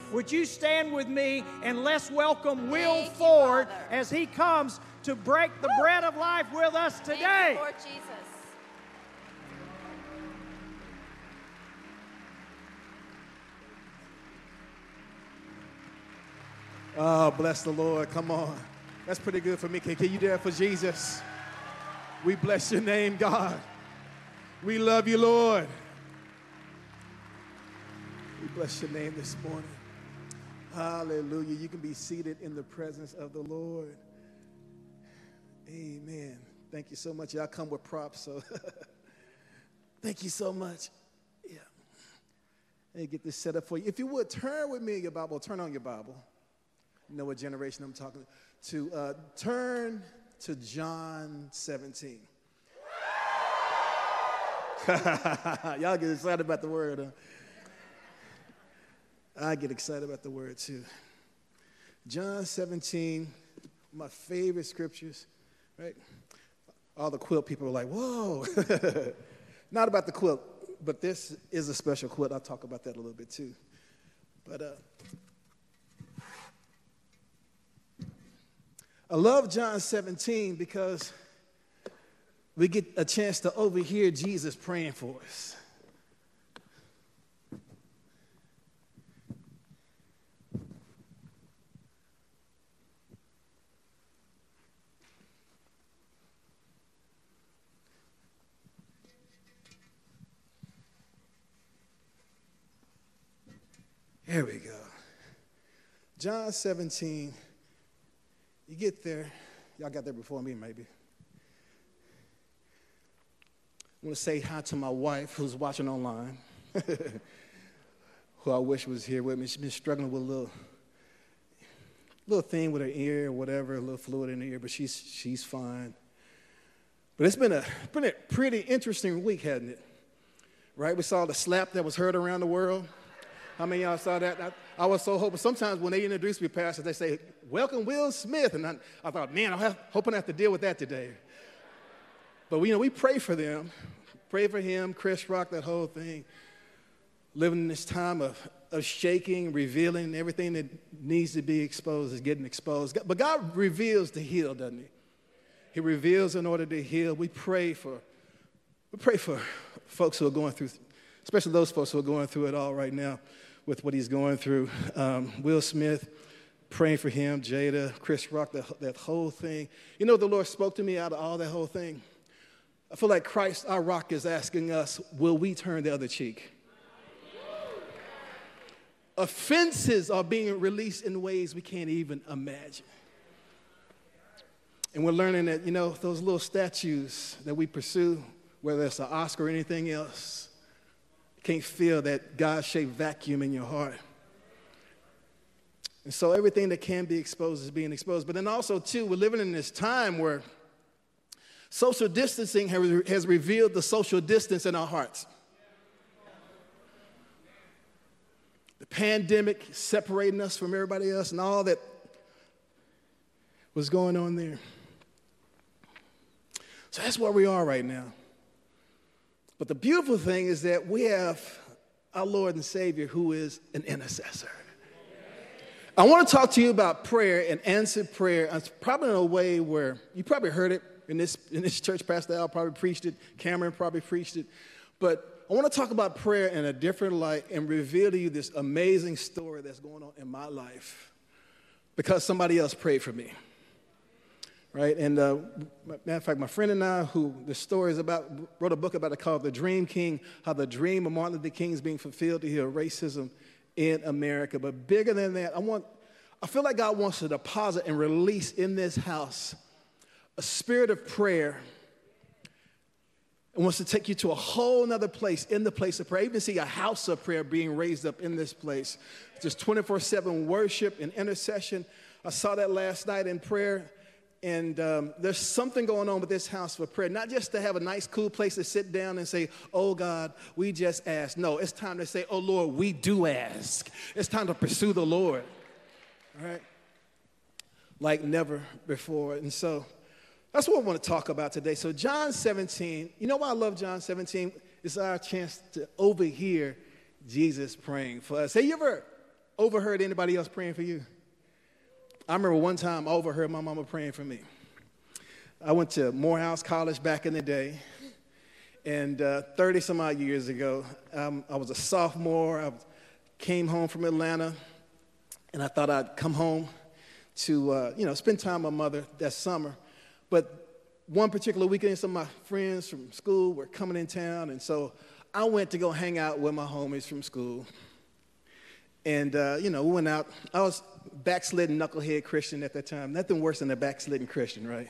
Would you stand with me and let's welcome Will Thank you, Ford Father. as he comes to break the bread of life with us today. Thank you, Lord Jesus. Oh, bless the Lord. Come on. That's pretty good for me. Can you do that for Jesus? We bless your name, God. We love you, Lord. We bless your name this morning. Hallelujah. You can be seated in the presence of the Lord. Amen. Thank you so much. Y'all come with props, so thank you so much. Yeah. Let me get this set up for you. If you would, turn with me in your Bible. Turn on your Bible. You know what generation I'm talking to. Turn to John 17. Y'all get excited about the word, huh? I get excited about the word too. John 17, my favorite scriptures, right? All the quilt people are like, whoa. Not about the quilt, but this is a special quilt. I'll talk about that a little bit too. But I love John 17 because we get a chance to overhear Jesus praying for us. Here we go. John 17. You get there. Y'all got there before me, maybe. I want to say hi to my wife who's watching online, who I wish was here with me. She's been struggling with a little thing with her ear or whatever, a little fluid in her ear, but she's fine. But it's been a pretty interesting week, hasn't it? Right? We saw the slap that was heard around the world. How many of y'all saw that? I was so hoping. Sometimes when they introduce me, pastors, they say, welcome Will Smith. And I thought, man, I'm hoping I have to deal with that today. But, we pray for them. Pray for him, Chris Rock, that whole thing. Living in this time of shaking, revealing everything that needs to be exposed is getting exposed. But God reveals to heal, doesn't he? He reveals in order to heal. We pray for folks who are going through, especially those folks who are going through it all right now with what he's going through. Will Smith, praying for him, Jada, Chris Rock, that whole thing. The Lord spoke to me out of all that whole thing. I feel like Christ, our rock, is asking us, will we turn the other cheek? Offenses are being released in ways we can't even imagine. And we're learning that, those little statues that we pursue, whether it's an Oscar or anything else, can't feel that God-shaped vacuum in your heart. And so everything that can be exposed is being exposed. But then also, too, we're living in this time where social distancing has revealed the social distance in our hearts. The pandemic separating us from everybody else and all that was going on there. So that's where we are right now. But the beautiful thing is that we have our Lord and Savior who is an intercessor. I want to talk to you about prayer and answered prayer. It's probably in a way where you probably heard it in this church. Pastor Al probably preached it. Cameron probably preached it. But I want to talk about prayer in a different light and reveal to you this amazing story that's going on in my life because somebody else prayed for me. Right, and matter of fact, my friend and I, who the story is about, wrote a book about it called The Dream King, how the dream of Martin Luther King is being fulfilled to heal racism in America. But bigger than that, I feel like God wants to deposit and release in this house a spirit of prayer and wants to take you to a whole nother place in the place of prayer. I even see a house of prayer being raised up in this place. Just 24/7 worship and intercession. I saw that last night in prayer. And there's something going on with this house for prayer, not just to have a nice, cool place to sit down and say, oh, God, we just ask. No, it's time to say, oh, Lord, we do ask. It's time to pursue the Lord, all right, like never before. And so that's what I want to talk about today. So John 17, you know why I love John 17? It's our chance to overhear Jesus praying for us. Have you ever overheard anybody else praying for you? I remember one time I overheard my mama praying for me. I went to Morehouse College back in the day, and 30-some-odd years ago, I was a sophomore. I came home from Atlanta, and I thought I'd come home to, spend time with my mother that summer. But one particular weekend, some of my friends from school were coming in town, and so I went to go hang out with my homies from school. And, we went out. I was backslidden knucklehead Christian at that time. Nothing worse than a backslidden Christian, right?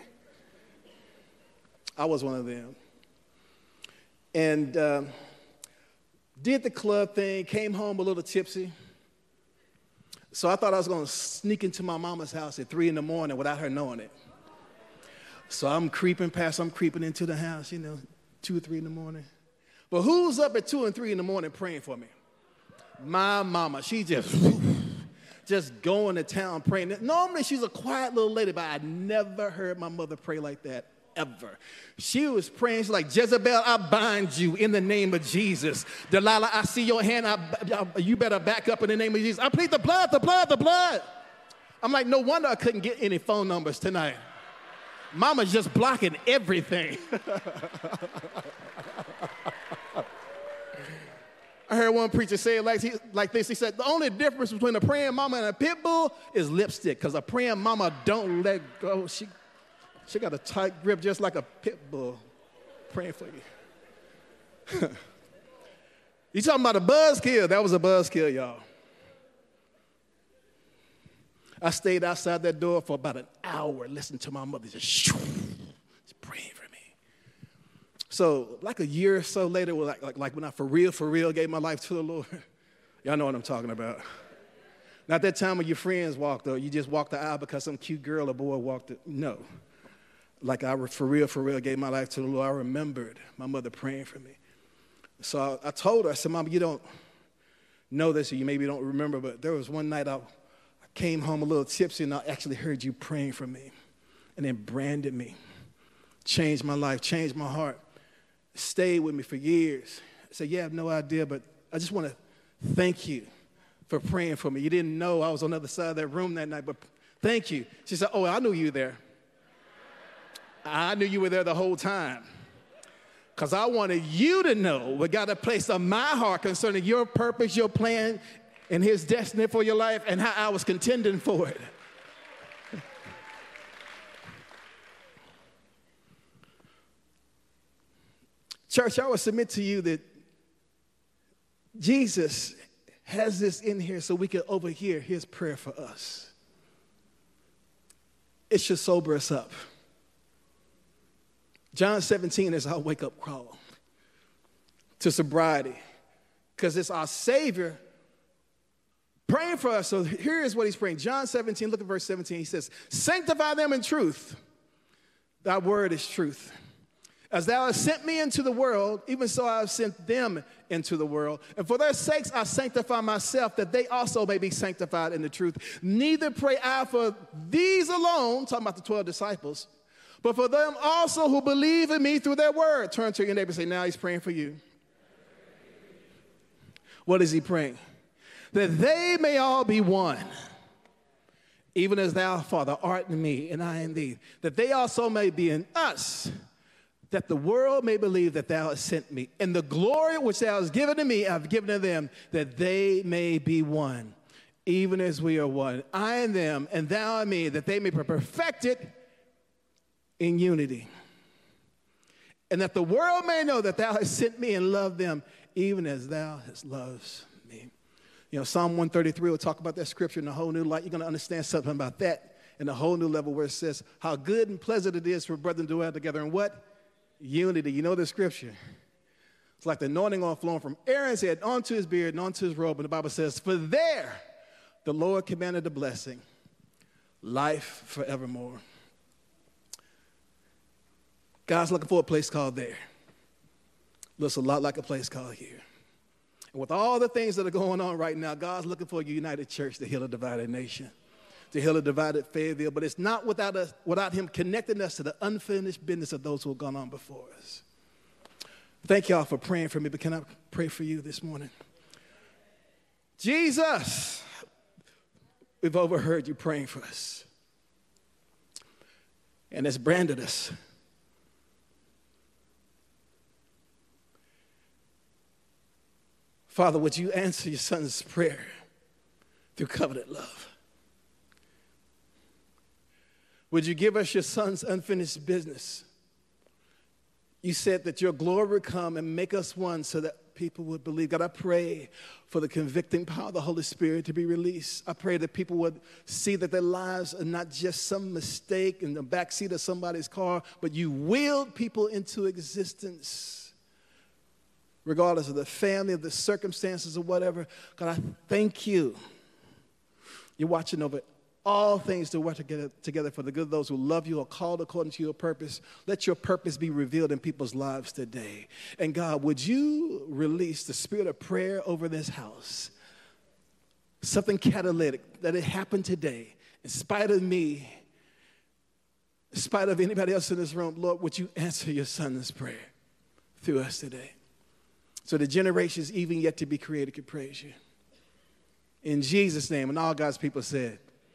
I was one of them. And did the club thing, came home a little tipsy. So I thought I was going to sneak into my mama's house at 3 in the morning without her knowing it. So I'm creeping into the house, 2 or 3 in the morning. But who's up at 2 and 3 in the morning praying for me? My mama. She just going to town praying. Normally she's a quiet little lady, but I never heard my mother pray like that. Ever. She was praying. She's like, Jezebel, I bind you in the name of Jesus. Delilah, I see your hand. You better back up in the name of Jesus. I plead the blood, the blood, the blood. I'm like, no wonder I couldn't get any phone numbers tonight. Mama's just blocking everything. I heard one preacher say it like this. He said, the only difference between a praying mama and a pit bull is lipstick, because a praying mama don't let go. She got a tight grip just like a pit bull praying for you. You talking about a buzzkill? That was a buzzkill, y'all. I stayed outside that door for about an hour listening to my mother just praying for me. So like a year or so later, like when I for real gave my life to the Lord. Y'all know what I'm talking about. Not that time when your friends walked, or you just walked the aisle because some cute girl or boy walked it. No. Like I for real gave my life to the Lord. I remembered my mother praying for me. So I told her, I said, Mama, you don't know this, or you maybe don't remember, but there was one night I came home a little tipsy, and I actually heard you praying for me, and then branded me, changed my life, changed my heart, stayed with me for years. I said, yeah, I have no idea, but I just want to thank you for praying for me. You didn't know I was on the other side of that room that night, but thank you. She said, oh, I knew you were there. I knew you were there the whole time, because I wanted you to know what God had placed on my heart concerning your purpose, your plan, and his destiny for your life, and how I was contending for it. Church, I would submit to you that Jesus has this in here so we can overhear his prayer for us. It should sober us up. John 17 is our wake-up call to sobriety, because it's our Savior praying for us. So here is what he's praying. John 17, look at verse 17. He says, sanctify them in truth. Thy word is truth. As thou hast sent me into the world, even so I have sent them into the world. And for their sakes I sanctify myself, that they also may be sanctified in the truth. Neither pray I for these alone, talking about the 12 disciples, but for them also who believe in me through their word. Turn to your neighbor and say, now he's praying for you. What is he praying? That they may all be one, even as thou, Father, art in me and I in thee, that they also may be in us, that the world may believe that thou hast sent me. And the glory which thou hast given to me, I have given to them, that they may be one, even as we are one. I and them, and thou and me, that they may be perfected in unity. And that the world may know that thou hast sent me and loved them, even as thou hast loved me. Psalm 133 will talk about that scripture in a whole new light. You're going to understand something about that in a whole new level, where it says how good and pleasant it is for brethren to dwell together in what? Unity. You know the scripture. It's like the anointing oil flowing from Aaron's head onto his beard and onto his robe. And the Bible says, for there the Lord commanded the blessing, life forevermore. God's looking for a place called there. Looks a lot like a place called here. And with all the things that are going on right now, God's looking for a united church to heal a divided nation, to heal a divided Fayetteville. But it's not without him connecting us to the unfinished business of those who have gone on before us. Thank y'all for praying for me, but can I pray for you this morning? Jesus, we've overheard you praying for us. And it's branded us. Father, would you answer your son's prayer through covenant love? Would you give us your son's unfinished business? You said that your glory would come and make us one so that people would believe. God, I pray for the convicting power of the Holy Spirit to be released. I pray that people would see that their lives are not just some mistake in the backseat of somebody's car, but you willed people into existence, regardless of the family, of the circumstances, or whatever. God, I thank you. You're watching over all things to work together for the good of those who love you, are called according to your purpose. Let your purpose be revealed in people's lives today. And God, would you release the spirit of prayer over this house? Something catalytic, that it happened today, in spite of me, in spite of anybody else in this room. Lord, would you answer your son's prayer through us today, so the generations even yet to be created can praise you. In Jesus' name, and all God's people said,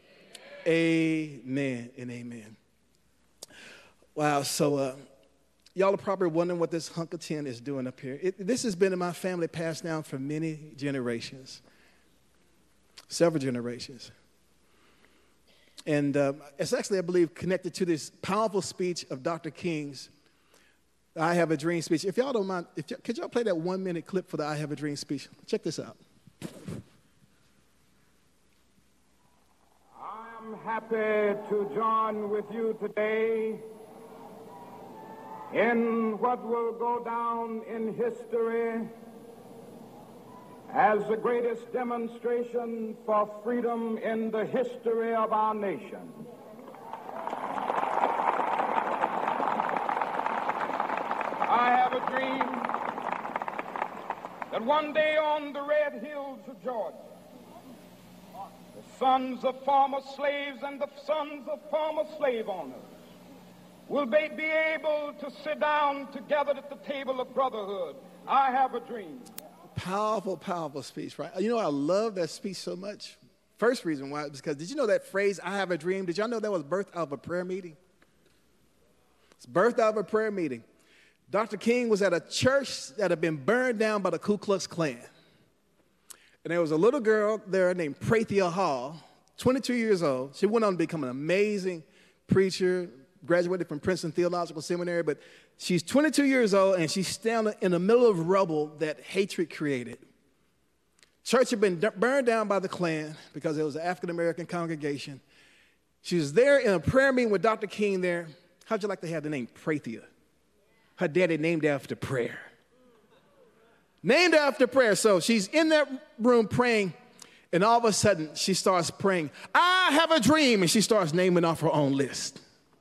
amen and amen. Wow, so y'all are probably wondering what this hunk of tin is doing up here. This has been in my family, passed down for many generations, several generations. And it's actually, I believe, connected to this powerful speech of Dr. King's I Have a Dream speech. If y'all don't mind, could y'all play that 1-minute clip for the I Have a Dream speech? Check this out. I'm happy to join with you today in what will go down in history as the greatest demonstration for freedom in the history of our nation. I have a dream that one day on the red hills of Georgia, the sons of former slaves and the sons of former slave owners will be able to sit down together at the table of brotherhood. I have a dream. Powerful, powerful speech, right? You know, I love that speech so much. First reason why is because, did you know that phrase, I have a dream? Did y'all know that was birthed out of a prayer meeting? It's birthed out of a prayer meeting. Dr. King was at a church that had been burned down by the Ku Klux Klan. And there was a little girl there named Prathia Hall, 22 years old. She went on to become an amazing preacher, graduated from Princeton Theological Seminary, but she's 22 years old, and she's standing in the middle of rubble that hatred created. Church had been burned down by the Klan because it was an African-American congregation. She was there in a prayer meeting with Dr. King there. How'd you like to have the name Prathia? Her daddy named after prayer. Named after prayer. So she's in that room praying, and all of a sudden she starts praying, I have a dream, and she starts naming off her own list.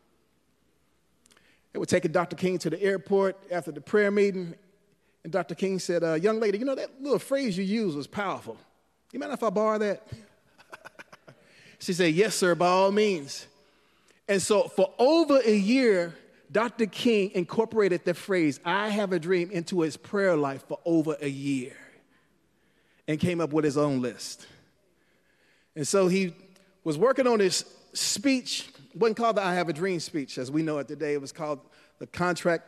They were taking Dr. King to the airport after the prayer meeting, and Dr. King said, young lady, you know that little phrase you used was powerful. You mind if I borrow that? She said, yes, sir, by all means. And so for over a year, Dr. King incorporated the phrase, I have a dream, into his prayer life for over a year and came up with his own list. And so he was working on his speech. It wasn't called the I Have a Dream speech as we know it today. It was called the contract,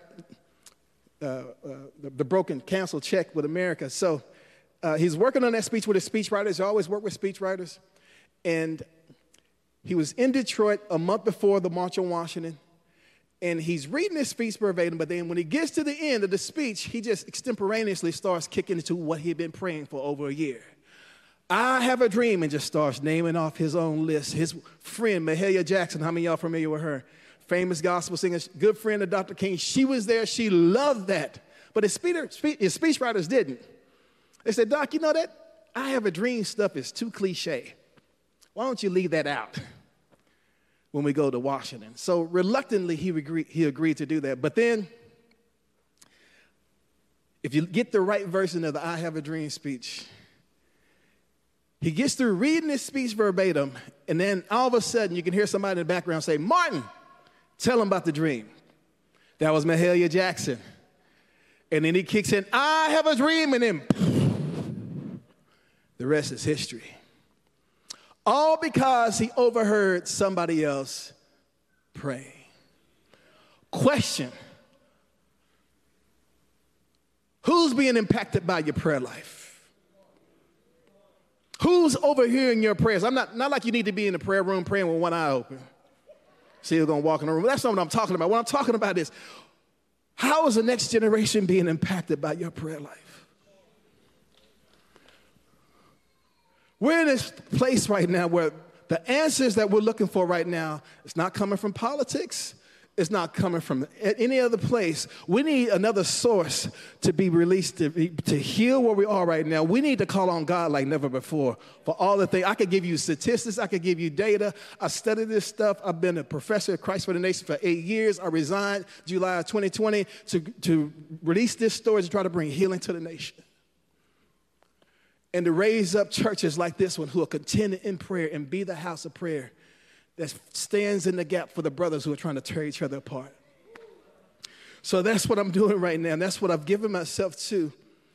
the broken cancel check with America. So he's working on that speech with his speechwriters. He always worked with speechwriters. And he was in Detroit a month before the March on Washington. And he's reading his speech verbatim, but then when he gets to the end of the speech, he just extemporaneously starts kicking into what he'd been praying for over a year. I have a dream, and just starts naming off his own list. His friend, Mahalia Jackson, how many of y'all familiar with her? Famous gospel singer, good friend of Dr. King. She was there. She loved that. But his speechwriters didn't. They said, Doc, you know that I have a dream stuff is too cliche. Why don't you leave that out when we go to Washington? So reluctantly, he agreed to do that. But then, if you get the right version of the I Have a Dream speech, he gets through reading his speech verbatim, and then all of a sudden, you can hear somebody in the background say, Martin, tell him about the dream. That was Mahalia Jackson. And then he kicks in, I have a dream, and then the rest is history. All because he overheard somebody else pray. Question: who's being impacted by your prayer life? Who's overhearing your prayers? I'm not like you need to be in the prayer room praying with one eye open. See who's going to walk in the room. That's not what I'm talking about. What I'm talking about is, how is the next generation being impacted by your prayer life? We're in this place right now where the answers that we're looking for right now, it's not coming from politics. It's not coming from any other place. We need another source to be released to heal where we are right now. We need to call on God like never before for all the things. I could give you statistics. I could give you data. I studied this stuff. I've been a professor at Christ for the Nation for 8 years. I resigned July of 2020 to release this story to try to bring healing to the nation and to raise up churches like this one who will continue in prayer and be the house of prayer that stands in the gap for the brothers who are trying to tear each other apart. So that's what I'm doing right now. And that's what I've given myself to.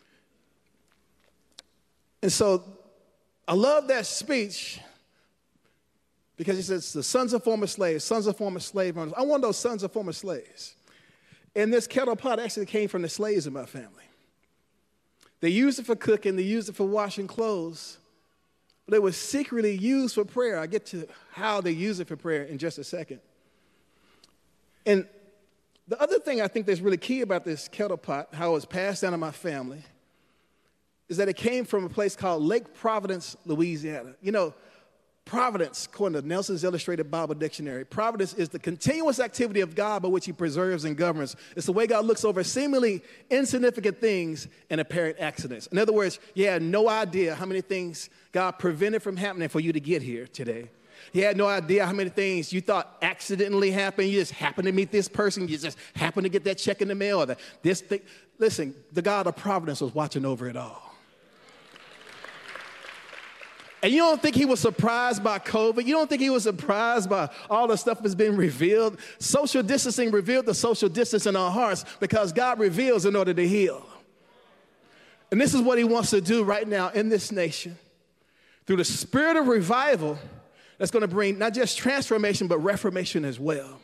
And so I love that speech because he says the sons of former slaves, sons of former slave owners. I want those sons of former slaves. And this kettle pot actually came from the slaves in my family. They used it for cooking. They used it for washing clothes. But it was secretly used for prayer. I'll get to how they use it for prayer in just a second. And the other thing I think that's really key about this kettle pot, how it was passed down to my family, is that it came from a place called Lake Providence, Louisiana. You know, Providence, according to Nelson's Illustrated Bible Dictionary, providence is the continuous activity of God by which he preserves and governs. It's the way God looks over seemingly insignificant things and apparent accidents. In other words, you had no idea how many things God prevented from happening for you to get here today. You had no idea how many things you thought accidentally happened. You just happened to meet this person. You just happened to get that check in the mail. Or this thing. Listen, the God of providence was watching over it all. And you don't think he was surprised by COVID? You don't think he was surprised by all the stuff that's been revealed? Social distancing revealed the social distance in our hearts because God reveals in order to heal. And this is what he wants to do right now in this nation through the spirit of revival that's going to bring not just transformation, but reformation as well.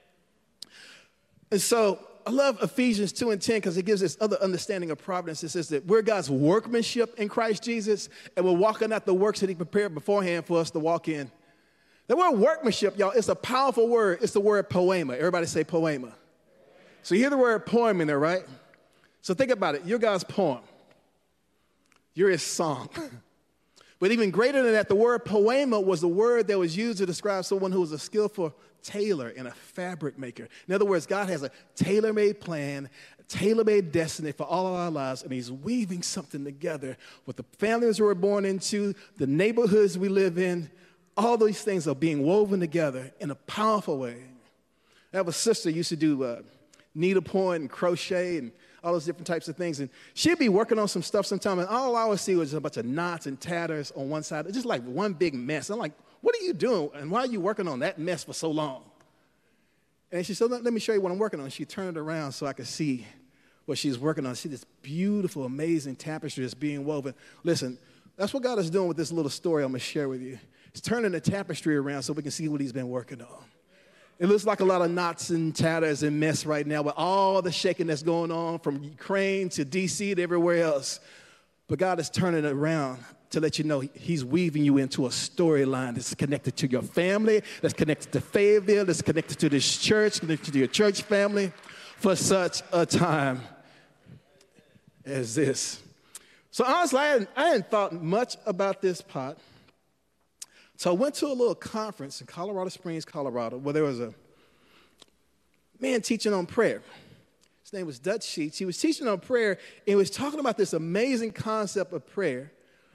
And so I love Ephesians 2 and 10 because it gives this other understanding of providence. It says that we're God's workmanship in Christ Jesus, and we're walking out the works that he prepared beforehand for us to walk in. The word workmanship, y'all, it's a powerful word. It's the word poema. Everybody say poema. So you hear the word poem in there, right? So think about it. You're God's poem. You're his song. But even greater than that, the word poema was the word that was used to describe someone who was a skillful tailor and a fabric maker. In other words, God has a tailor-made plan, a tailor-made destiny for all of our lives, and he's weaving something together with the families we're born into, the neighborhoods we live in. All these things are being woven together in a powerful way. I have a sister who used to do needlepoint and crochet and all those different types of things. And she'd be working on some stuff sometime, and all I would see was a bunch of knots and tatters on one side. It's just like one big mess. I'm like, what are you doing? And why are you working on that mess for so long? And she said, let me show you what I'm working on. She turned it around so I could see what she's working on. See this beautiful, amazing tapestry that's being woven. Listen, that's what God is doing with this little story I'm going to share with you. He's turning the tapestry around so we can see what he's been working on. It looks like a lot of knots and tatters and mess right now with all the shaking that's going on from Ukraine to D.C. to everywhere else. But God is turning it around to let you know he's weaving you into a storyline that's connected to your family, that's connected to Fayetteville, that's connected to this church, connected to your church family for such a time as this. So honestly, I hadn't thought much about this pot. So I went to a little conference in Colorado Springs, Colorado, where there was a man teaching on prayer. His name was Dutch Sheets. He was teaching on prayer, and he was talking about this amazing concept of prayer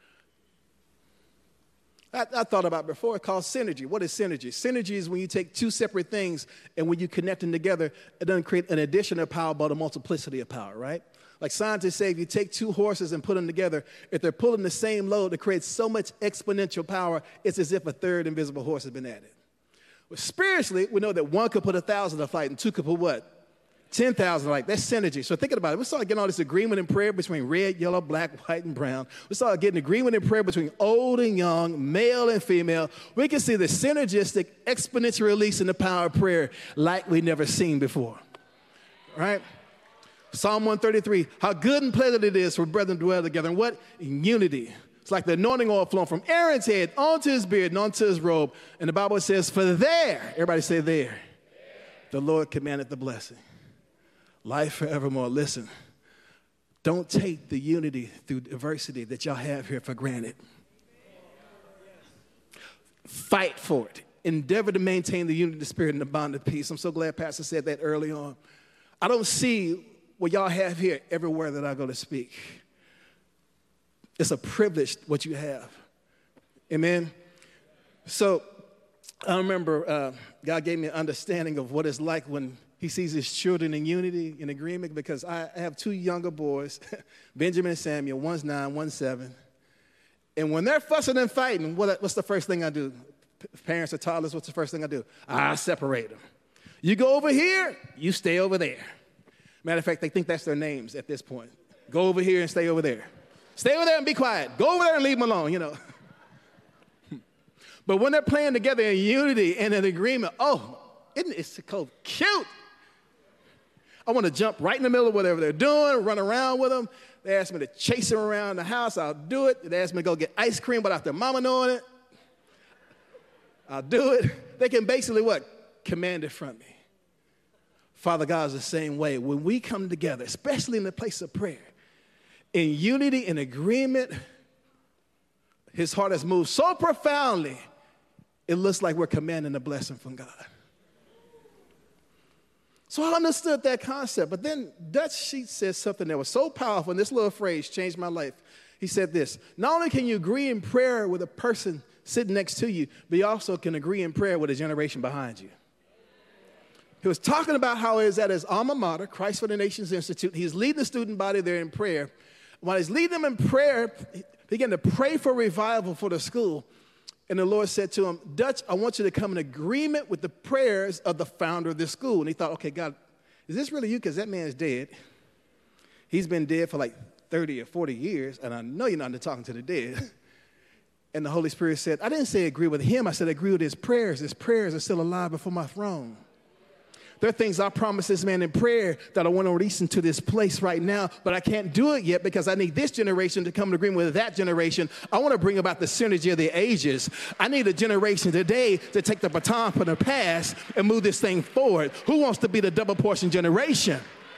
I thought about before. It's called synergy. What is synergy? Synergy is when you take two separate things, and when you connect them together, it doesn't create an addition of power, but a multiplicity of power, right? Like scientists say, if you take two horses and put them together, if they're pulling the same load, it creates so much exponential power, it's as if a third invisible horse has been added. Well, spiritually, we know that one could put 1,000 to fight, and two could put what? 10,000, like, that's synergy. So thinking about it, we started getting all this agreement in prayer between red, yellow, black, white, and brown. We started getting agreement in prayer between old and young, male and female. We can see the synergistic exponential release in the power of prayer like we've never seen before, right? Psalm 133, how good and pleasant it is for brethren to dwell together. And what? In unity. It's like the anointing oil flowing from Aaron's head onto his beard and onto his robe. And the Bible says, for there, everybody say there, the Lord commanded the blessing. Life forevermore. Listen, don't take the unity through diversity that y'all have here for granted. Fight for it. Endeavor to maintain the unity of the spirit and the bond of peace. I'm so glad Pastor said that early on. I don't see what y'all have here everywhere that I go to speak. It's a privilege what you have. Amen? So I remember God gave me an understanding of what it's like when he sees his children in unity, in agreement, because I have two younger boys, Benjamin and Samuel, one's 9, one's 7. And when they're fussing and fighting, what's the first thing I do? Parents of toddlers, what's the first thing I do? I separate them. You go over here, you stay over there. Matter of fact, they think that's their names at this point. Go over here and stay over there. Stay over there and be quiet. Go over there and leave them alone, you know. But when they're playing together in unity and in agreement, oh, isn't it so cute? I want to jump right in the middle of whatever they're doing, run around with them. They ask me to chase them around the house. I'll do it. They ask me to go get ice cream without their mama knowing it. I'll do it. They can basically what? Command it from me. Father God is the same way. When we come together, especially in the place of prayer, in unity and agreement, his heart has moved so profoundly, it looks like we're commanding a blessing from God. So I understood that concept. But then Dutch Sheets says something that was so powerful, and this little phrase changed my life. He said this: not only can you agree in prayer with a person sitting next to you, but you also can agree in prayer with a generation behind you. He was talking about how he was at his alma mater, Christ for the Nations Institute. He's leading the student body there in prayer. While he's leading them in prayer, he began to pray for revival for the school. And the Lord said to him, Dutch, I want you to come in agreement with the prayers of the founder of this school. And he thought, okay, God, is this really you? Because that man's dead. He's been dead for like 30 or 40 years, and I know you're not talking to the dead. And the Holy Spirit said, I didn't say agree with him. I said agree with his prayers. His prayers are still alive before my throne. There are things I promised this man in prayer that I want to release into this place right now, but I can't do it yet because I need this generation to come to agreement with that generation. I want to bring about the synergy of the ages. I need a generation today to take the baton from the past and move this thing forward. Who wants to be the double portion generation?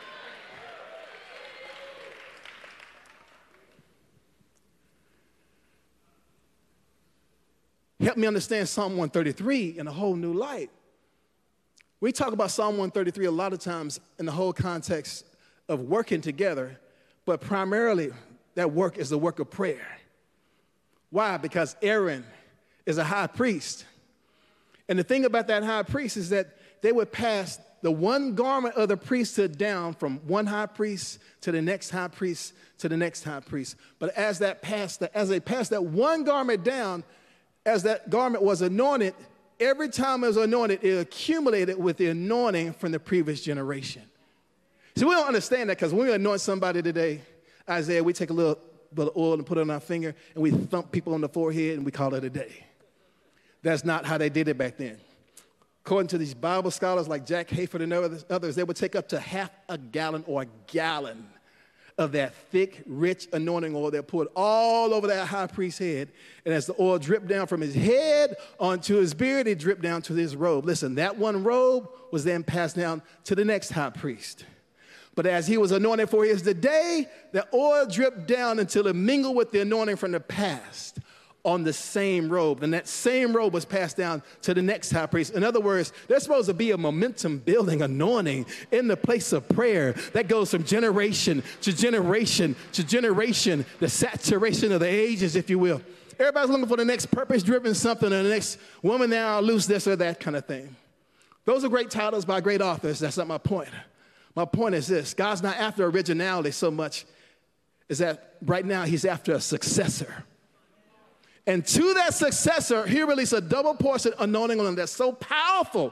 Help me understand Psalm 133 in a whole new light. We talk about Psalm 133 a lot of times in the whole context of working together, but primarily that work is the work of prayer. Why? Because Aaron is a high priest. And the thing about that high priest is that they would pass the one garment of the priesthood down from one high priest to the next high priest to the next high priest. But as they passed that one garment down, as that garment was anointed, every time it was anointed, it accumulated with the anointing from the previous generation. So we don't understand that because when we anoint somebody today, Isaiah, we take a little bit of oil and put it on our finger and we thump people on the forehead and we call it a day. That's not how they did it back then. According to these Bible scholars like Jack Hayford and others, they would take up to half a gallon or a gallon of that thick, rich anointing oil. They're poured all over that high priest's head. And as the oil dripped down from his head onto his beard, it dripped down to his robe. Listen, that one robe was then passed down to the next high priest. But as he was anointed for his day, the oil dripped down until it mingled with the anointing from the past on the same robe. And that same robe was passed down to the next high priest. In other words, there's supposed to be a momentum building anointing in the place of prayer that goes from generation to generation to generation, the saturation of the ages, if you will. Everybody's looking for the next purpose-driven something or the next woman now, loose this or that kind of thing. Those are great titles by great authors. That's not my point. My point is this: God's not after originality so much as that right now he's after a successor. And to that successor, he released a double portion anointing on him that's so powerful,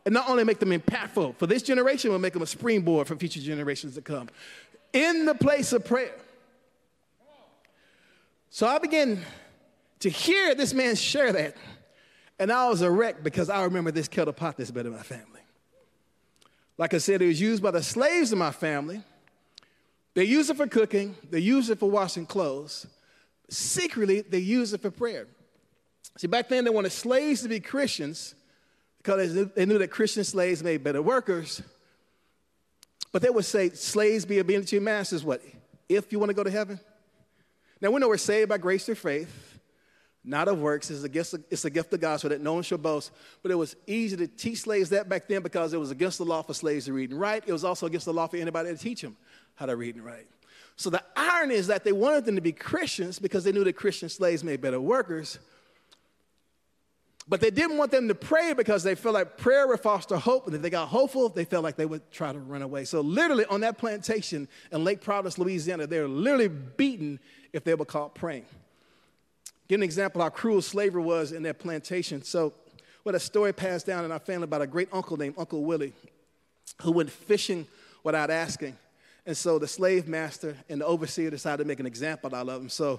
and not only make them impactful for this generation, but make them a springboard for future generations to come. In the place of prayer. So I began to hear this man share that, and I was a wreck because I remember this kettle pot that's been in my family. Like I said, it was used by the slaves in my family. They use it for cooking. They use it for washing clothes. Secretly, they use it for prayer. See, back then, they wanted slaves to be Christians because they knew that Christian slaves made better workers. But they would say, slaves be obedient to your masters, what? If you want to go to heaven? Now, we know we're saved by grace through faith, not of works. It's a gift of God so that no one shall boast. But it was easy to teach slaves that back then because it was against the law for slaves to read and write. It was also against the law for anybody to teach them how to read and write. So the irony is that they wanted them to be Christians because they knew that Christian slaves made better workers. But they didn't want them to pray because they felt like prayer would foster hope. And if they got hopeful, they felt like they would try to run away. So literally on that plantation in Lake Providence, Louisiana, they were literally beaten if they were caught praying. Give an example how cruel slavery was in that plantation. So a story passed down in our family about a great uncle named Uncle Willie who went fishing without asking. And so the slave master and the overseer decided to make an example out of him. So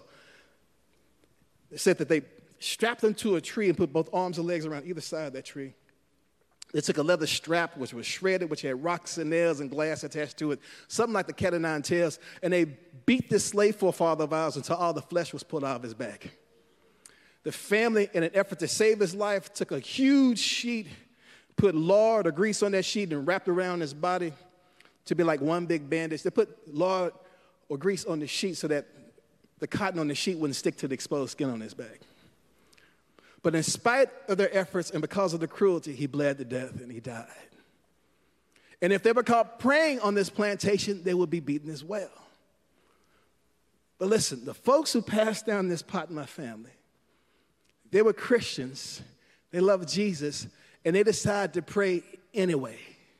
they said that they strapped him to a tree and put both arms and legs around either side of that tree. They took a leather strap, which was shredded, which had rocks and nails and glass attached to it, something like the cat o' nine tails, and they beat this slave forefather of ours until all the flesh was pulled out of his back. The family, in an effort to save his life, took a huge sheet, put lard or grease on that sheet, and wrapped around his body to be like one big bandage. They put lard or grease on the sheet so that the cotton on the sheet wouldn't stick to the exposed skin on his back. But in spite of their efforts and because of the cruelty, he bled to death and he died. And if they were caught praying on this plantation, they would be beaten as well. But listen, the folks who passed down this pot in my family, they were Christians, they loved Jesus, and they decided to pray anyway.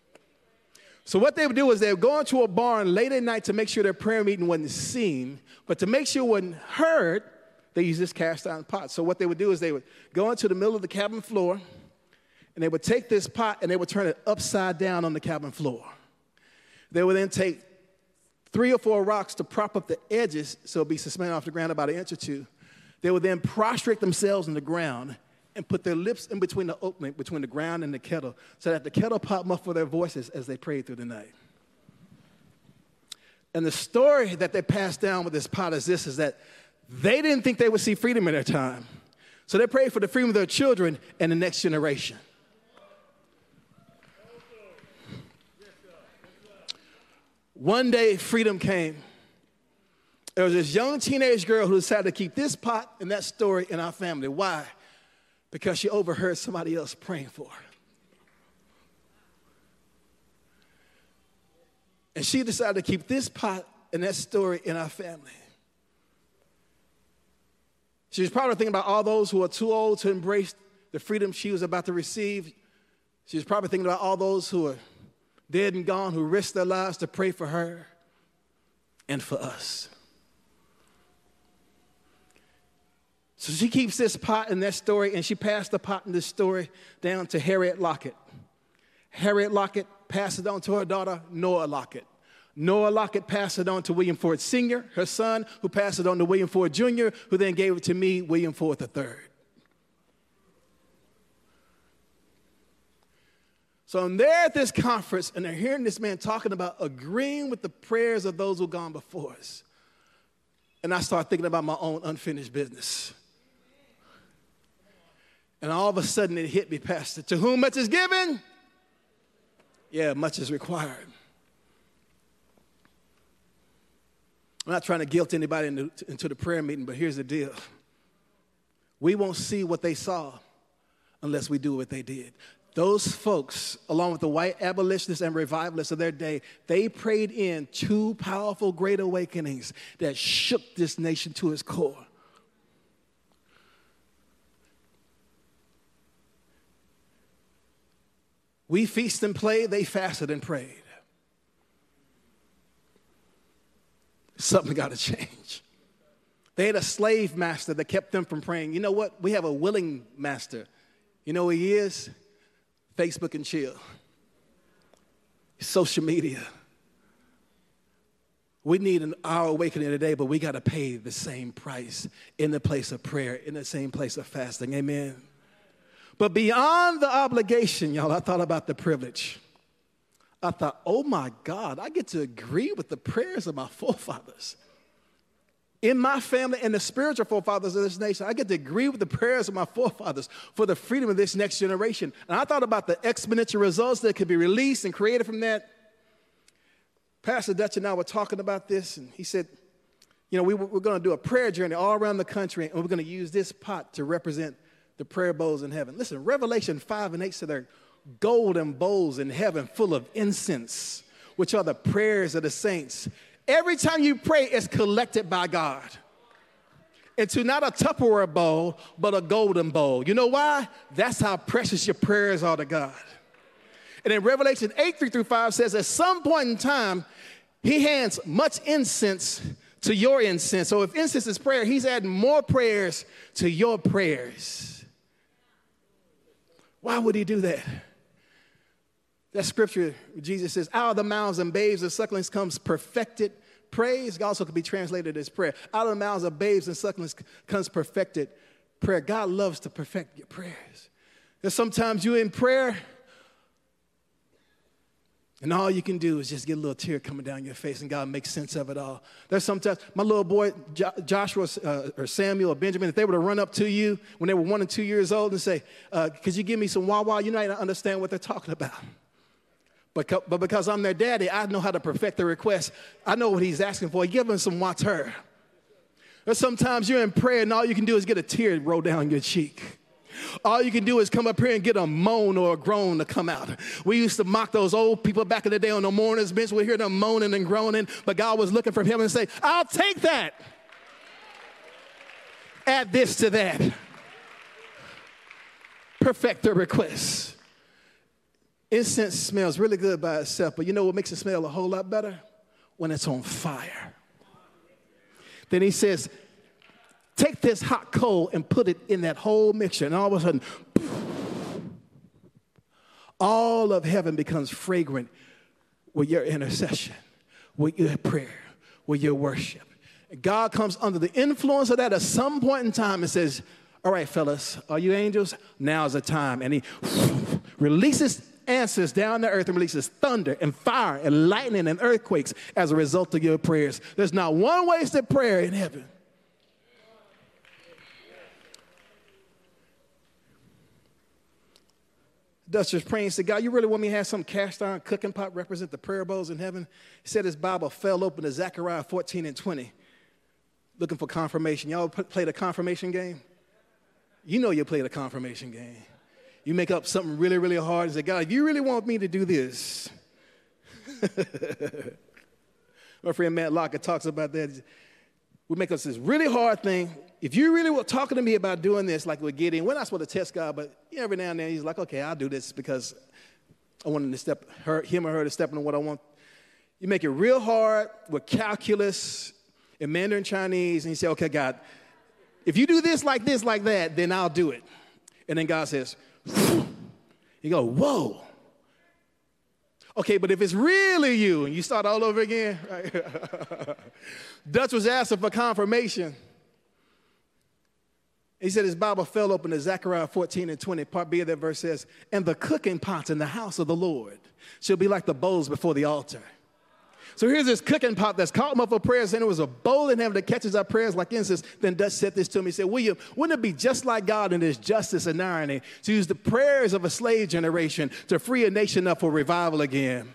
So what they would do is they would go into a barn late at night to make sure their prayer meeting wasn't seen, but to make sure it wasn't heard, they used this cast iron pot. So what they would do is they would go into the middle of the cabin floor, and they would take this pot and they would turn it upside down on the cabin floor. They would then take 3 or 4 rocks to prop up the edges so it would be suspended off the ground about an inch or two. They would then prostrate themselves on the ground and put their lips in between the opening, between the ground and the kettle, so that the kettle pot muffled their voices as they prayed through the night. And the story that they passed down with this pot is this, is that they didn't think they would see freedom in their time. So they prayed for the freedom of their children and the next generation. One day, freedom came. There was this young teenage girl who decided to keep this pot and that story in our family. Why? Because she overheard somebody else praying for her. And she decided to keep this pot and that story in our family. She was probably thinking about all those who are too old to embrace the freedom she was about to receive. She was probably thinking about all those who are dead and gone, who risked their lives to pray for her and for us. So she keeps this pot in that story, and she passed the pot in this story down to Harriet Lockett. Harriet Lockett passed it on to her daughter, Noah Lockett. Noah Lockett passed it on to William Ford Sr., her son, who passed it on to William Ford Jr., who then gave it to me, William Ford III. So I'm there at this conference, and they're hearing this man talking about agreeing with the prayers of those who've gone before us. And I start thinking about my own unfinished business. And all of a sudden it hit me, Pastor, to whom much is given, much is required. I'm not trying to guilt anybody into the prayer meeting, but here's the deal. We won't see what they saw unless we do what they did. Those folks, along with the white abolitionists and revivalists of their day, they prayed in 2 powerful great awakenings that shook this nation to its core. We feasted and played, they fasted and prayed. Something got to change. They had a slave master that kept them from praying. You know what? We have a willing master. You know who he is? Facebook and chill. Social media. We need our awakening today, but we got to pay the same price in the place of prayer, in the same place of fasting. Amen. But beyond the obligation, y'all, I thought about the privilege. I thought, oh my God, I get to agree with the prayers of my forefathers. In my family and the spiritual forefathers of this nation, I get to agree with the prayers of my forefathers for the freedom of this next generation. And I thought about the exponential results that could be released and created from that. Pastor Dutch and I were talking about this, and he said, you know, we're going to do a prayer journey all around the country, and we're going to use this pot to represent the prayer bowls in heaven. Listen, Revelation 5 and 8 said they're golden bowls in heaven full of incense, which are the prayers of the saints. Every time you pray, it's collected by God into not a Tupperware bowl, but a golden bowl. You know why? That's how precious your prayers are to God. And in Revelation 8, 3-5 says, at some point in time, he hands much incense to your incense. So if incense is prayer, he's adding more prayers to your prayers. Why would he do that? That scripture, Jesus says, out of the mouths and babes and sucklings comes perfected praise. It also could be translated as prayer. Out of the mouths of babes and sucklings comes perfected prayer. God loves to perfect your prayers. And sometimes you're in prayer, and all you can do is just get a little tear coming down your face, and God makes sense of it all. There's sometimes, my little boy, Joshua or Samuel or Benjamin, if they were to run up to you when they were 1 and 2 years old and say, could you give me some Wawa? You might not understand what they're talking about. But because I'm their daddy, I know how to perfect the request. I know what he's asking for. Give him some water. Or sometimes you're in prayer, and all you can do is get a tear roll down your cheek. All you can do is come up here and get a moan or a groan to come out. We used to mock those old people back in the day on the mourner's bench. We hear them moaning and groaning, but God was looking from heaven and say, I'll take that. Add this to that. Perfect the request. Incense smells really good by itself, but you know what makes it smell a whole lot better? When it's on fire. Then he says, take this hot coal and put it in that whole mixture. And all of a sudden, all of heaven becomes fragrant with your intercession, with your prayer, with your worship. And God comes under the influence of that at some point in time and says, all right, fellas, are you angels? Now's the time. And he releases answers down to earth and releases thunder and fire and lightning and earthquakes as a result of your prayers. There's not one wasted prayer in heaven. Dutch was praying and said, God, you really want me to have some cast iron cooking pot represent the prayer bowls in heaven? He said his Bible fell open to Zechariah 14 and 20, looking for confirmation. Y'all played a confirmation game? You know you played a confirmation game. You make up something really, really hard and say, God, if you really want me to do this. My friend Matt Lockett talks about that. We make us this really hard thing. If you really were talking to me about doing this, like with Gideon, we're not supposed to test God, but every now and then he's like, okay, I'll do this because I want him or her to step into what I want. You make it real hard with calculus and Mandarin Chinese, and you say, okay, God, if you do this, like that, then I'll do it. And then God says, you go, whoa. Okay, but if it's really you, and you start all over again, right? Dutch was asking for confirmation. He said his Bible fell open to Zechariah 14 and 20. Part B of that verse says, and the cooking pots in the house of the Lord shall be like the bowls before the altar. So here's this cooking pot that's called up for prayers, and it was a bowl in heaven that catches our prayers like incense. Then Dutch said this to me. He said, William, wouldn't it be just like God in his justice and irony to use the prayers of a slave generation to free a nation up for revival again?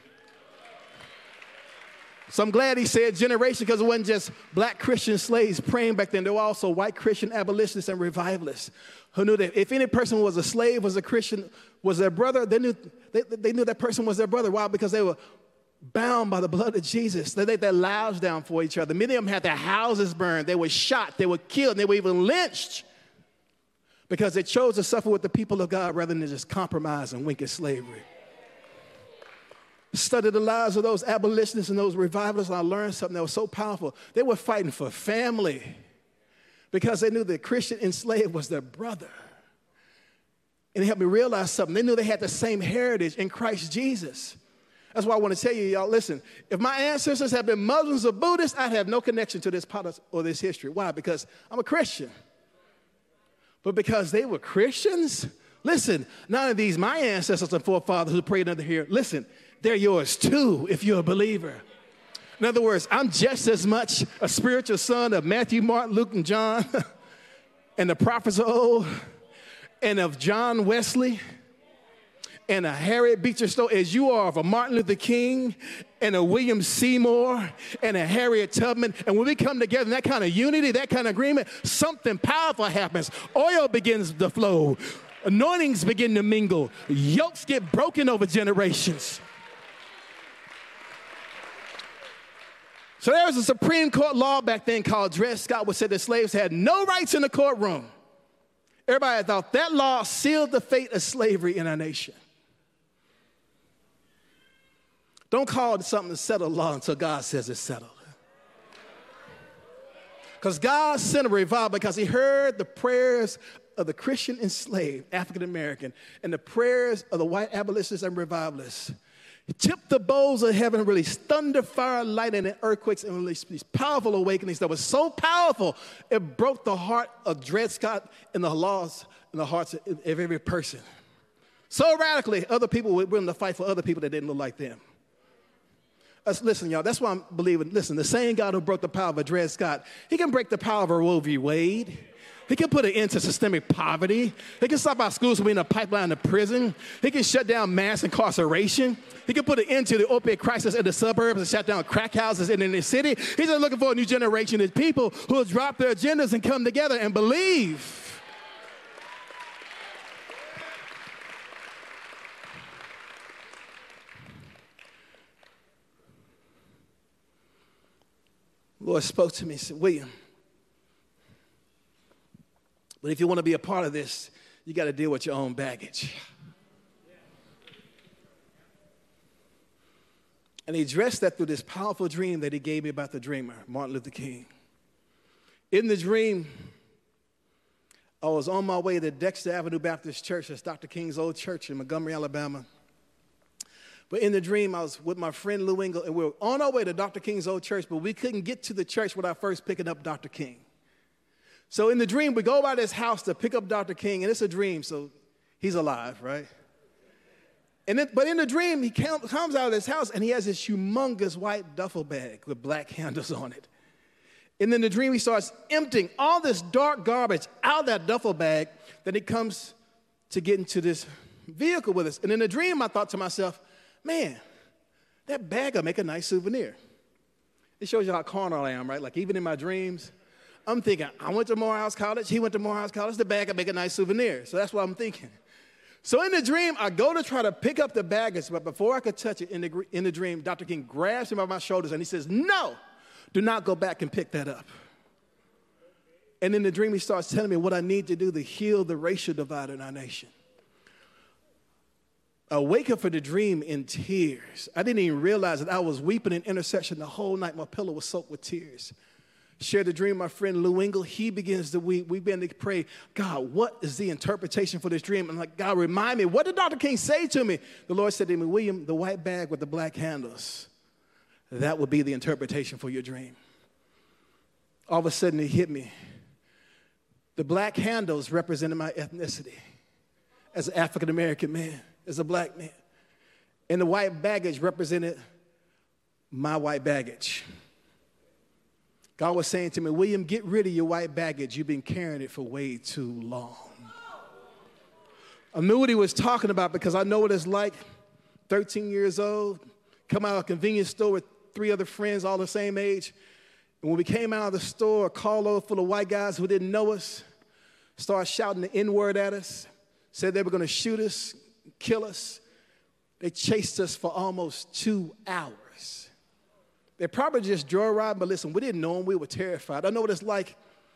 So I'm glad he said generation, because it wasn't just black Christian slaves praying back then. There were also white Christian abolitionists and revivalists who knew that if any person was a slave, was a Christian, was their brother, they knew that person was their brother. Why? Because they were bound by the blood of Jesus. They laid their lives down for each other. Many of them had their houses burned. They were shot. They were killed. And they were even lynched because they chose to suffer with the people of God rather than just compromise and wink at slavery. Studied the lives of those abolitionists and those revivalists, and I learned something that was so powerful. They were fighting for family because they knew the Christian enslaved was their brother. And it helped me realize something. They knew they had the same heritage in Christ Jesus. That's why I want to tell you, y'all, listen, if my ancestors had been Muslims or Buddhists, I'd have no connection to this part or this history. Why? Because I'm a Christian. But because they were Christians, listen, none of these, my ancestors and forefathers who prayed under here, listen, they're yours too if you're a believer. In other words, I'm just as much a spiritual son of Matthew, Mark, Luke, and John, and the prophets of old, and of John Wesley, and a Harriet Beecher Stowe as you are of a Martin Luther King, and a William Seymour, and a Harriet Tubman. And when we come together in that kind of unity, that kind of agreement, something powerful happens. Oil begins to flow. Anointings begin to mingle. Yokes get broken over generations. So there was a Supreme Court law back then called Dred Scott, which said that slaves had no rights in the courtroom. Everybody thought that law sealed the fate of slavery in our nation. Don't call something a settled law until God says it's settled. Because God sent a revival because he heard the prayers of the Christian enslaved African American and the prayers of the white abolitionists and revivalists. He tipped the bowls of heaven, released thunder, fire, lightning, and earthquakes, and released these powerful awakenings that was so powerful, it broke the heart of Dred Scott and the laws in the hearts of every person. So radically, other people were willing to fight for other people that didn't look like them. Listen, y'all, that's why I'm believing, listen, the same God who broke the power of Dred Scott, he can break the power of Roe v. Wade. He can put an end to systemic poverty. He can stop our schools from being a pipeline to prison. He can shut down mass incarceration. He can put an end to the opiate crisis in the suburbs and shut down crack houses in the city. He's just looking for a new generation of people who will drop their agendas and come together and believe. The Lord spoke to me and said, William, but if you want to be a part of this, you got to deal with your own baggage. And he addressed that through this powerful dream that he gave me about the dreamer, Martin Luther King. In the dream, I was on my way to Dexter Avenue Baptist Church. That's Dr. King's old church in Montgomery, Alabama. But in the dream, I was with my friend Lou Engle, and we were on our way to Dr. King's old church, but we couldn't get to the church without first picking up Dr. King. So in the dream, we go by this house to pick up Dr. King, and it's a dream, so he's alive, right? But in the dream, he comes out of this house, and he has this humongous white duffel bag with black handles on it. And in the dream, he starts emptying all this dark garbage out of that duffel bag. Then he comes to get into this vehicle with us. And in the dream, I thought to myself, man, that bag will make a nice souvenir. It shows you how carnal I am, right? Like even in my dreams, I'm thinking, I went to Morehouse College, he went to Morehouse College, the bag will make a nice souvenir. So that's what I'm thinking. So in the dream, I go to try to pick up the baggage, but before I could touch it in the dream, Dr. King grabs me by my shoulders and he says, no, do not go back and pick that up. And in the dream, he starts telling me what I need to do to heal the racial divide in our nation. I wake up for the dream in tears. I didn't even realize that I was weeping in intercession the whole night. My pillow was soaked with tears. Shared the dream with my friend Lou Engle. He begins to weep. We begin to pray, God, what is the interpretation for this dream? I'm like, God, remind me. What did Dr. King say to me? The Lord said to me, William, the white bag with the black handles, that would be the interpretation for your dream. All of a sudden, it hit me. The black handles represented my ethnicity as an African-American man, as a black man. And the white baggage represented my white baggage. God was saying to me, William, get rid of your white baggage. You've been carrying it for way too long. I knew what he was talking about because I know what it's like, 13 years old, come out of a convenience store with 3 other friends all the same age. And when we came out of the store, a carload full of white guys who didn't know us started shouting the N-word at us, said they were going to shoot us, kill us. They chased us for almost 2 hours. They probably just joyriding, but listen, we didn't know them. We were terrified. I know what it's like,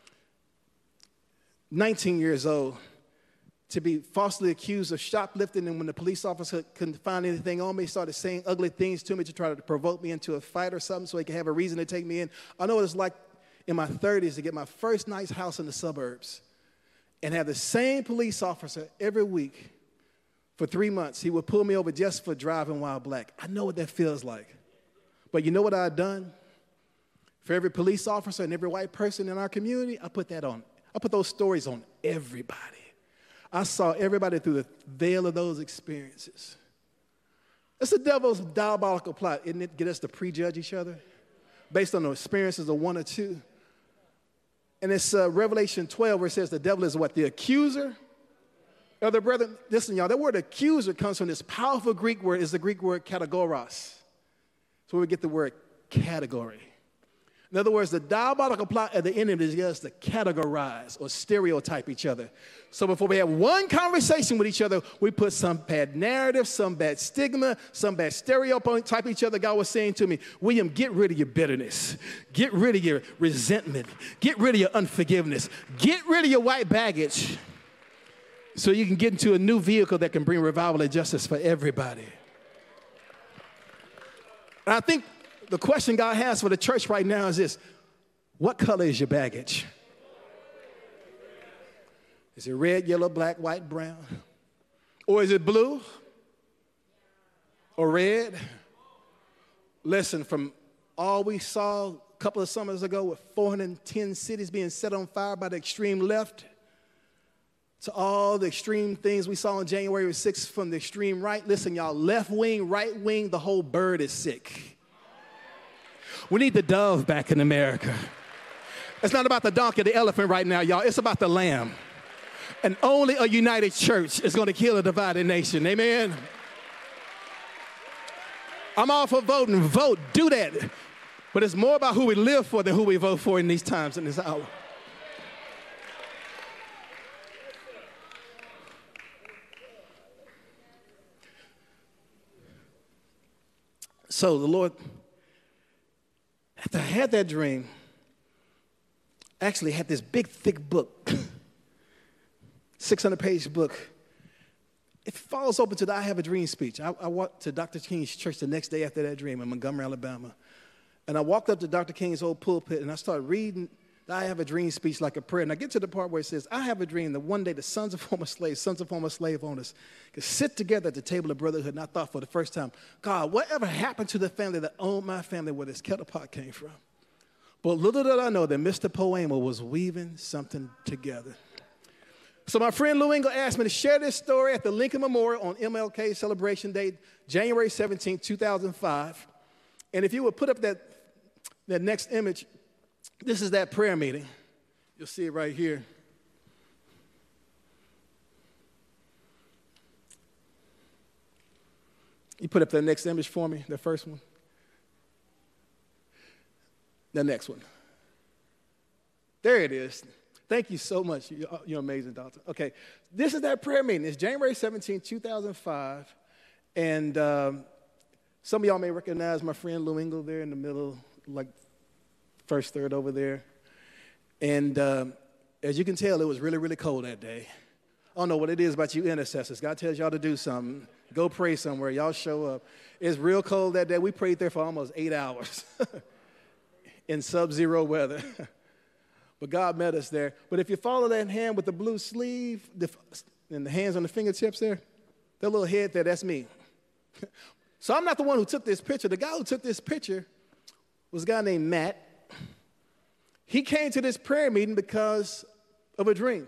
19 years old, to be falsely accused of shoplifting, and when the police officer couldn't find anything on me, he started saying ugly things to me to try to provoke me into a fight or something so he could have a reason to take me in. I know what it's like in my 30s to get my first nice house in the suburbs, and have the same police officer every week for 3 months. He would pull me over just for driving while black. I know what that feels like. But you know what I've done? For every police officer and every white person in our community, I put those stories on everybody. I saw everybody through the veil of those experiences. It's the devil's diabolical plot, isn't it? Get us to prejudge each other based on the experiences of one or two. And it's Revelation 12 where it says the devil is what? The accuser of the brethren. Listen, y'all, that word accuser comes from this powerful Greek word. It's the Greek word kategoros. That's where we get the word category. In other words, the diabolical plot of the enemy is just to categorize or stereotype each other. So before we have one conversation with each other, we put some bad narrative, some bad stigma, some bad stereotype each other. God was saying to me, William, get rid of your bitterness. Get rid of your resentment. Get rid of your unforgiveness. Get rid of your white baggage so you can get into a new vehicle that can bring revival and justice for everybody. And I think the question God has for the church right now is this: what color is your baggage? Is it red, yellow, black, white, brown? Or is it blue? Or red? Listen, from all we saw a couple of summers ago with 410 cities being set on fire by the extreme left, to all the extreme things we saw on January 6th from the extreme right. Listen, y'all, left wing, right wing, the whole bird is sick. We need the dove back in America. It's not about the donkey or the elephant right now, y'all. It's about the lamb. And only a united church is going to kill a divided nation. Amen? I'm all for voting. Vote. Do that. But it's more about who we live for than who we vote for in these times, in this hour. So the Lord, after I had that dream, I actually had this big, thick book, 600-page book. It falls open to the I Have a Dream speech. I walked to Dr. King's church the next day after that dream in Montgomery, Alabama. And I walked up to Dr. King's old pulpit, and I started reading the I Have a Dream speech like a prayer. And I get to the part where it says, I have a dream that one day the sons of former slaves, sons of former slave owners could sit together at the table of brotherhood. And I thought for the first time, God, whatever happened to the family that owned my family where this kettle pot came from? But little did I know that Mr. Poema was weaving something together. So my friend Lou Engle asked me to share this story at the Lincoln Memorial on MLK celebration date, January 17, 2005. And if you would put up that next image, this is that prayer meeting. You'll see it right here. You put up that next image for me, the first one. The next one. There it is. Thank you so much. You're amazing, Doctor. Okay, this is that prayer meeting. It's January 17, 2005. And some of y'all may recognize my friend Lou Engle there in the middle, like first third over there. And as you can tell, it was really, really cold that day. I don't know what it is about you intercessors. God tells y'all to do something. Go pray somewhere. Y'all show up. It's real cold that day. We prayed there for almost 8 hours in sub-zero weather. But God met us there. But if you follow that hand with the blue sleeve and the hands on the fingertips there, that little head there, that's me. So I'm not the one who took this picture. The guy who took this picture was a guy named Matt. He came to this prayer meeting because of a dream.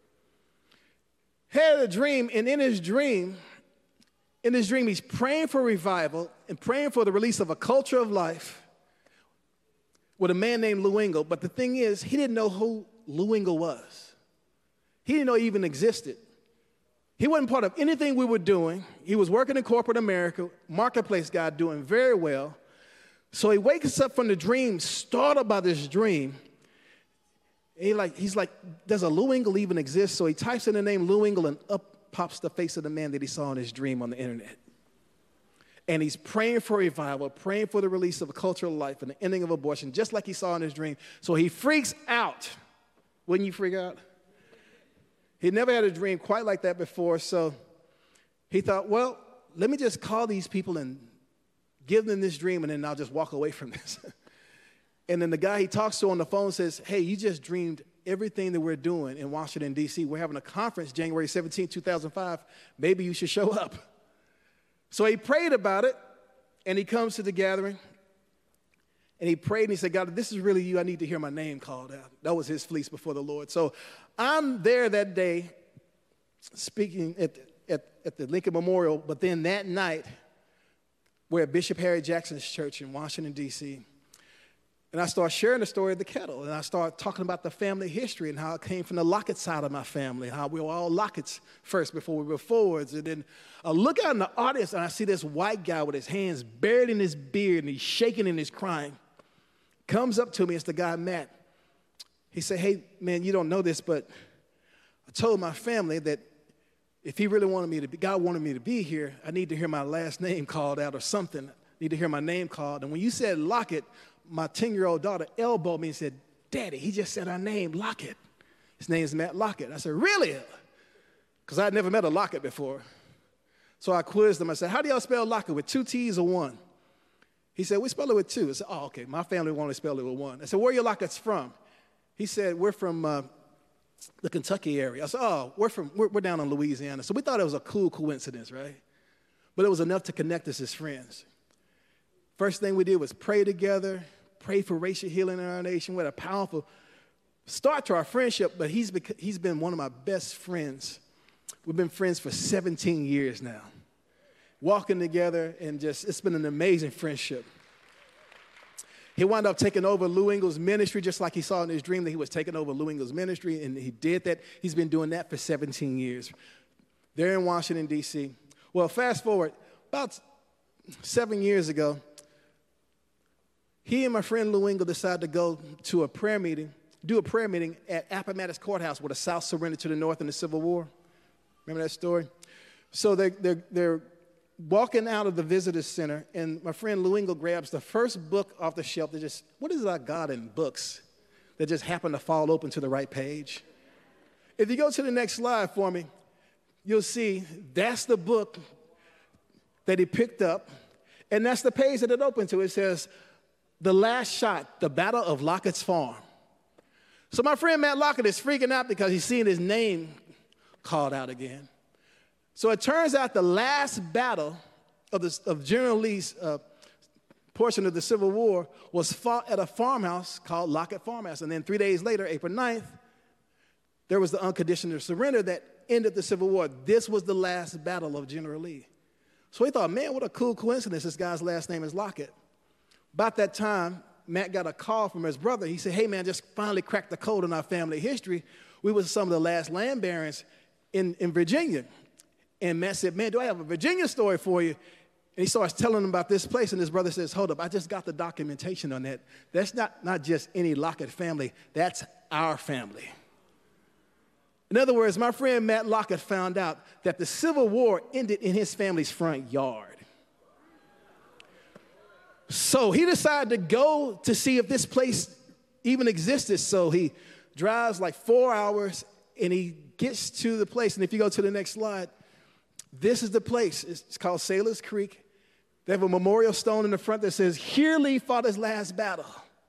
He had a dream, and in his dream, he's praying for revival and praying for the release of a culture of life with a man named Lou Engle. But the thing is, he didn't know who Lou Engle was. He didn't know he even existed. He wasn't part of anything we were doing. He was working in corporate America, marketplace guy, doing very well. So he wakes up from the dream, startled by this dream. He's like, does a Lou Engle even exist? So he types in the name Lou Engle, and up pops the face of the man that he saw in his dream on the internet. And he's praying for revival, praying for the release of a cultural life and the ending of abortion, just like he saw in his dream. So he freaks out. Wouldn't you freak out? He never had a dream quite like that before, so he thought, well, let me just call these people and give them this dream, and then I'll just walk away from this. And then the guy he talks to on the phone says, hey, you just dreamed everything that we're doing in Washington, D.C. We're having a conference January 17, 2005. Maybe you should show up. So he prayed about it, and he comes to the gathering, and he prayed, and he said, God, if this is really you, I need to hear my name called out. That was his fleece before the Lord. So I'm there that day speaking at the Lincoln Memorial, but then that night, we're at Bishop Harry Jackson's church in Washington, D.C., and I start sharing the story of the kettle, and I start talking about the family history and how it came from the Lockett side of my family, how we were all Locketts first before we were Fords. And then I look out in the audience, and I see this white guy with his hands buried in his beard, and he's shaking and he's crying. Comes up to me, it's the guy, Matt. He said, hey, man, you don't know this, but I told my family that if he really wanted me to be, God wanted me to be here, I need to hear my last name called out or something. I need to hear my name called. And when you said Lockett, my 10-year-old daughter elbowed me and said, Daddy, he just said our name, Lockett. His name is Matt Lockett. I said, really? Because I had never met a Lockett before. So I quizzed him. I said, how do y'all spell Lockett, with 2 T's or 1? He said, we spell it with 2. I said, oh, okay, my family wanted to spell it with 1. I said, where are your Locketts from? He said, we're from the Kentucky area. I said, oh, we're down in Louisiana. So we thought it was a cool coincidence, right? But it was enough to connect us as friends. First thing we did was pray together, pray for racial healing in our nation. We had a powerful start to our friendship, but he's been one of my best friends. We've been friends for 17 years now. Walking together, and it's been an amazing friendship. He wound up taking over Lou Engle's ministry, just like he saw in his dream that he was taking over Lou Engle's ministry, and he did that. He's been doing that for 17 years. They're in Washington, D.C. Well, fast forward, about 7 years ago, he and my friend Lou Engle decided to go to do a prayer meeting at Appomattox Courthouse, where the South surrendered to the North in the Civil War. Remember that story? So they're walking out of the visitor center, and my friend Lou Engle grabs the first book off the shelf. What is it I got in books that just happen to fall open to the right page? If you go to the next slide for me, you'll see that's the book that he picked up, and that's the page that it opened to. It says, The Last Shot, The Battle of Lockett's Farm. So my friend Matt Lockett is freaking out because he's seeing his name called out again. So it turns out the last battle of General Lee's portion of the Civil War was fought at a farmhouse called Lockett Farmhouse. And then 3 days later, April 9th, there was the unconditional surrender that ended the Civil War. This was the last battle of General Lee. So he thought, man, what a cool coincidence. This guy's last name is Lockett. About that time, Matt got a call from his brother. He said, hey, man, just finally cracked the code in our family history. We were some of the last land barons in Virginia. And Matt said, man, do I have a Virginia story for you? And he starts telling him about this place, and his brother says, hold up, I just got the documentation on that. That's not just any Lockett family. That's our family. In other words, my friend Matt Lockett found out that the Civil War ended in his family's front yard. So he decided to go to see if this place even existed. So he drives like 4 hours, and he gets to the place. And if you go to the next slide, this is the place. It's called Sailor's Creek. They have a memorial stone in the front that says, here Lee fought his last battle.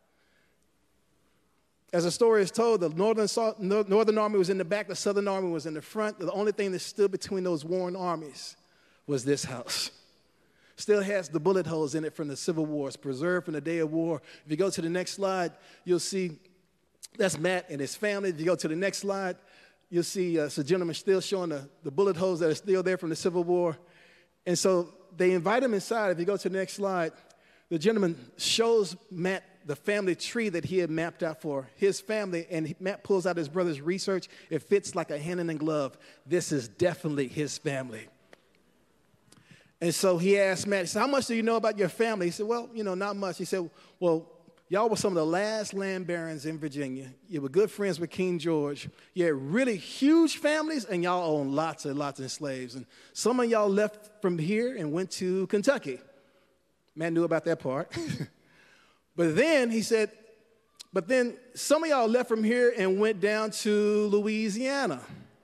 As the story is told, the Northern Army was in the back, the Southern Army was in the front. The only thing that stood between those warring armies was this house. Still has the bullet holes in it from the Civil War. It's preserved from the day of war. If you go to the next slide, you'll see that's Matt and his family. If you go to the next slide, you'll see it's a gentleman still showing the bullet holes that are still there from the Civil War. And so they invite him inside. If you go to the next slide, the gentleman shows Matt the family tree that he had mapped out for his family, and Matt pulls out his brother's research. It fits like a hand in a glove. This is definitely his family. And so he asked Matt, he said, how much do you know about your family? He said, well, not much. He said, well, y'all were some of the last land barons in Virginia. You were good friends with King George. You had really huge families, and y'all owned lots and lots of slaves. And some of y'all left from here and went to Kentucky. Matt knew about that part. But then he said, some of y'all left from here and went down to Louisiana.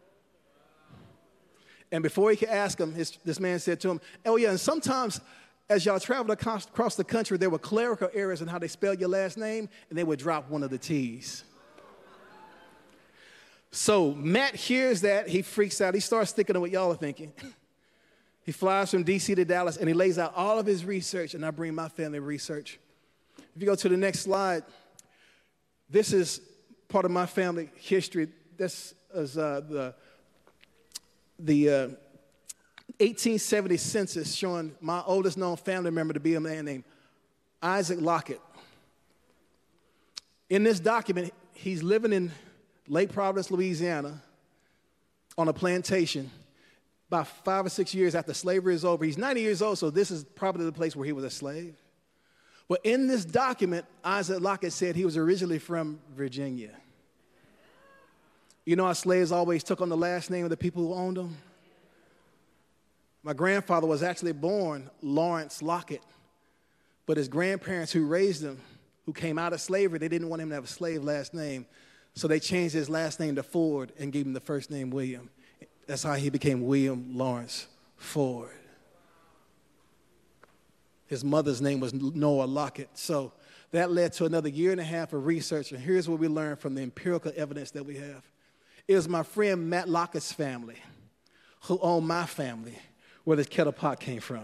And before he could ask him, this man said to him, oh, yeah, and sometimes as y'all traveled across the country, there were clerical errors in how they spelled your last name, and they would drop one of the T's. So Matt hears that. He freaks out. He starts thinking of what y'all are thinking. He flies from D.C. to Dallas, and he lays out all of his research, and I bring my family research. If you go to the next slide, this is part of my family history. This is the 1870 census showing my oldest known family member to be a man named Isaac Lockett. In this document, he's living in Lake Providence, Louisiana, on a plantation about 5 or 6 years after slavery is over. He's 90 years old, so this is probably the place where he was a slave. But in this document, Isaac Lockett said he was originally from Virginia. You know how slaves always took on the last name of the people who owned them? My grandfather was actually born Lawrence Lockett, but his grandparents who raised him, who came out of slavery, they didn't want him to have a slave last name, so they changed his last name to Ford and gave him the first name William. That's how he became William Lawrence Ford. His mother's name was Noah Lockett. So that led to another year and a half of research, and here's what we learned from the empirical evidence that we have. It was my friend Matt Lockett's family who owned my family, where this kettle pot came from.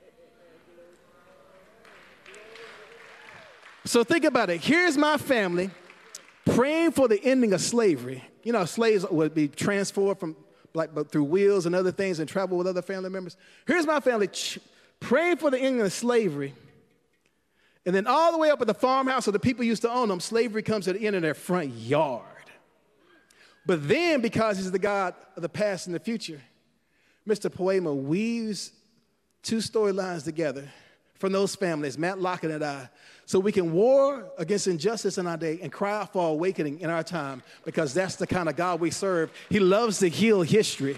So think about it. Here's my family praying for the ending of slavery. You know, slaves would be transferred from but through wheels and other things and travel with other family members. Here's my family praying for the ending of slavery. And then all the way up at the farmhouse where the people used to own them, slavery comes to the end of their front yard. But then, because he's the God of the past and the future, Mr. Poema weaves two storylines together from those families, Matt Lockett and I, so we can war against injustice in our day and cry out for awakening in our time, because that's the kind of God we serve. He loves to heal history.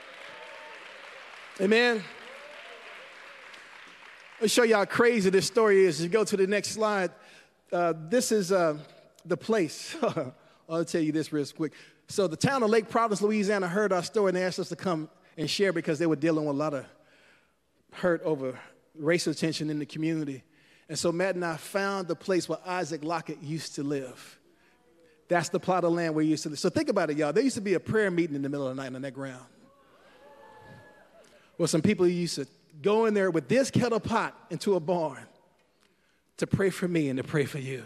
Amen. Let me show you how crazy this story is. As you go to the next slide, this is the place. I'll tell you this real quick. So the town of Lake Providence, Louisiana, heard our story, and they asked us to come and share because they were dealing with a lot of hurt over racial tension in the community. And so Matt and I found the place where Isaac Lockett used to live. That's the plot of land where he used to live. So think about it, y'all. There used to be a prayer meeting in the middle of the night on that ground. Well, some people used to go in there with this kettle pot into a barn to pray for me and to pray for you.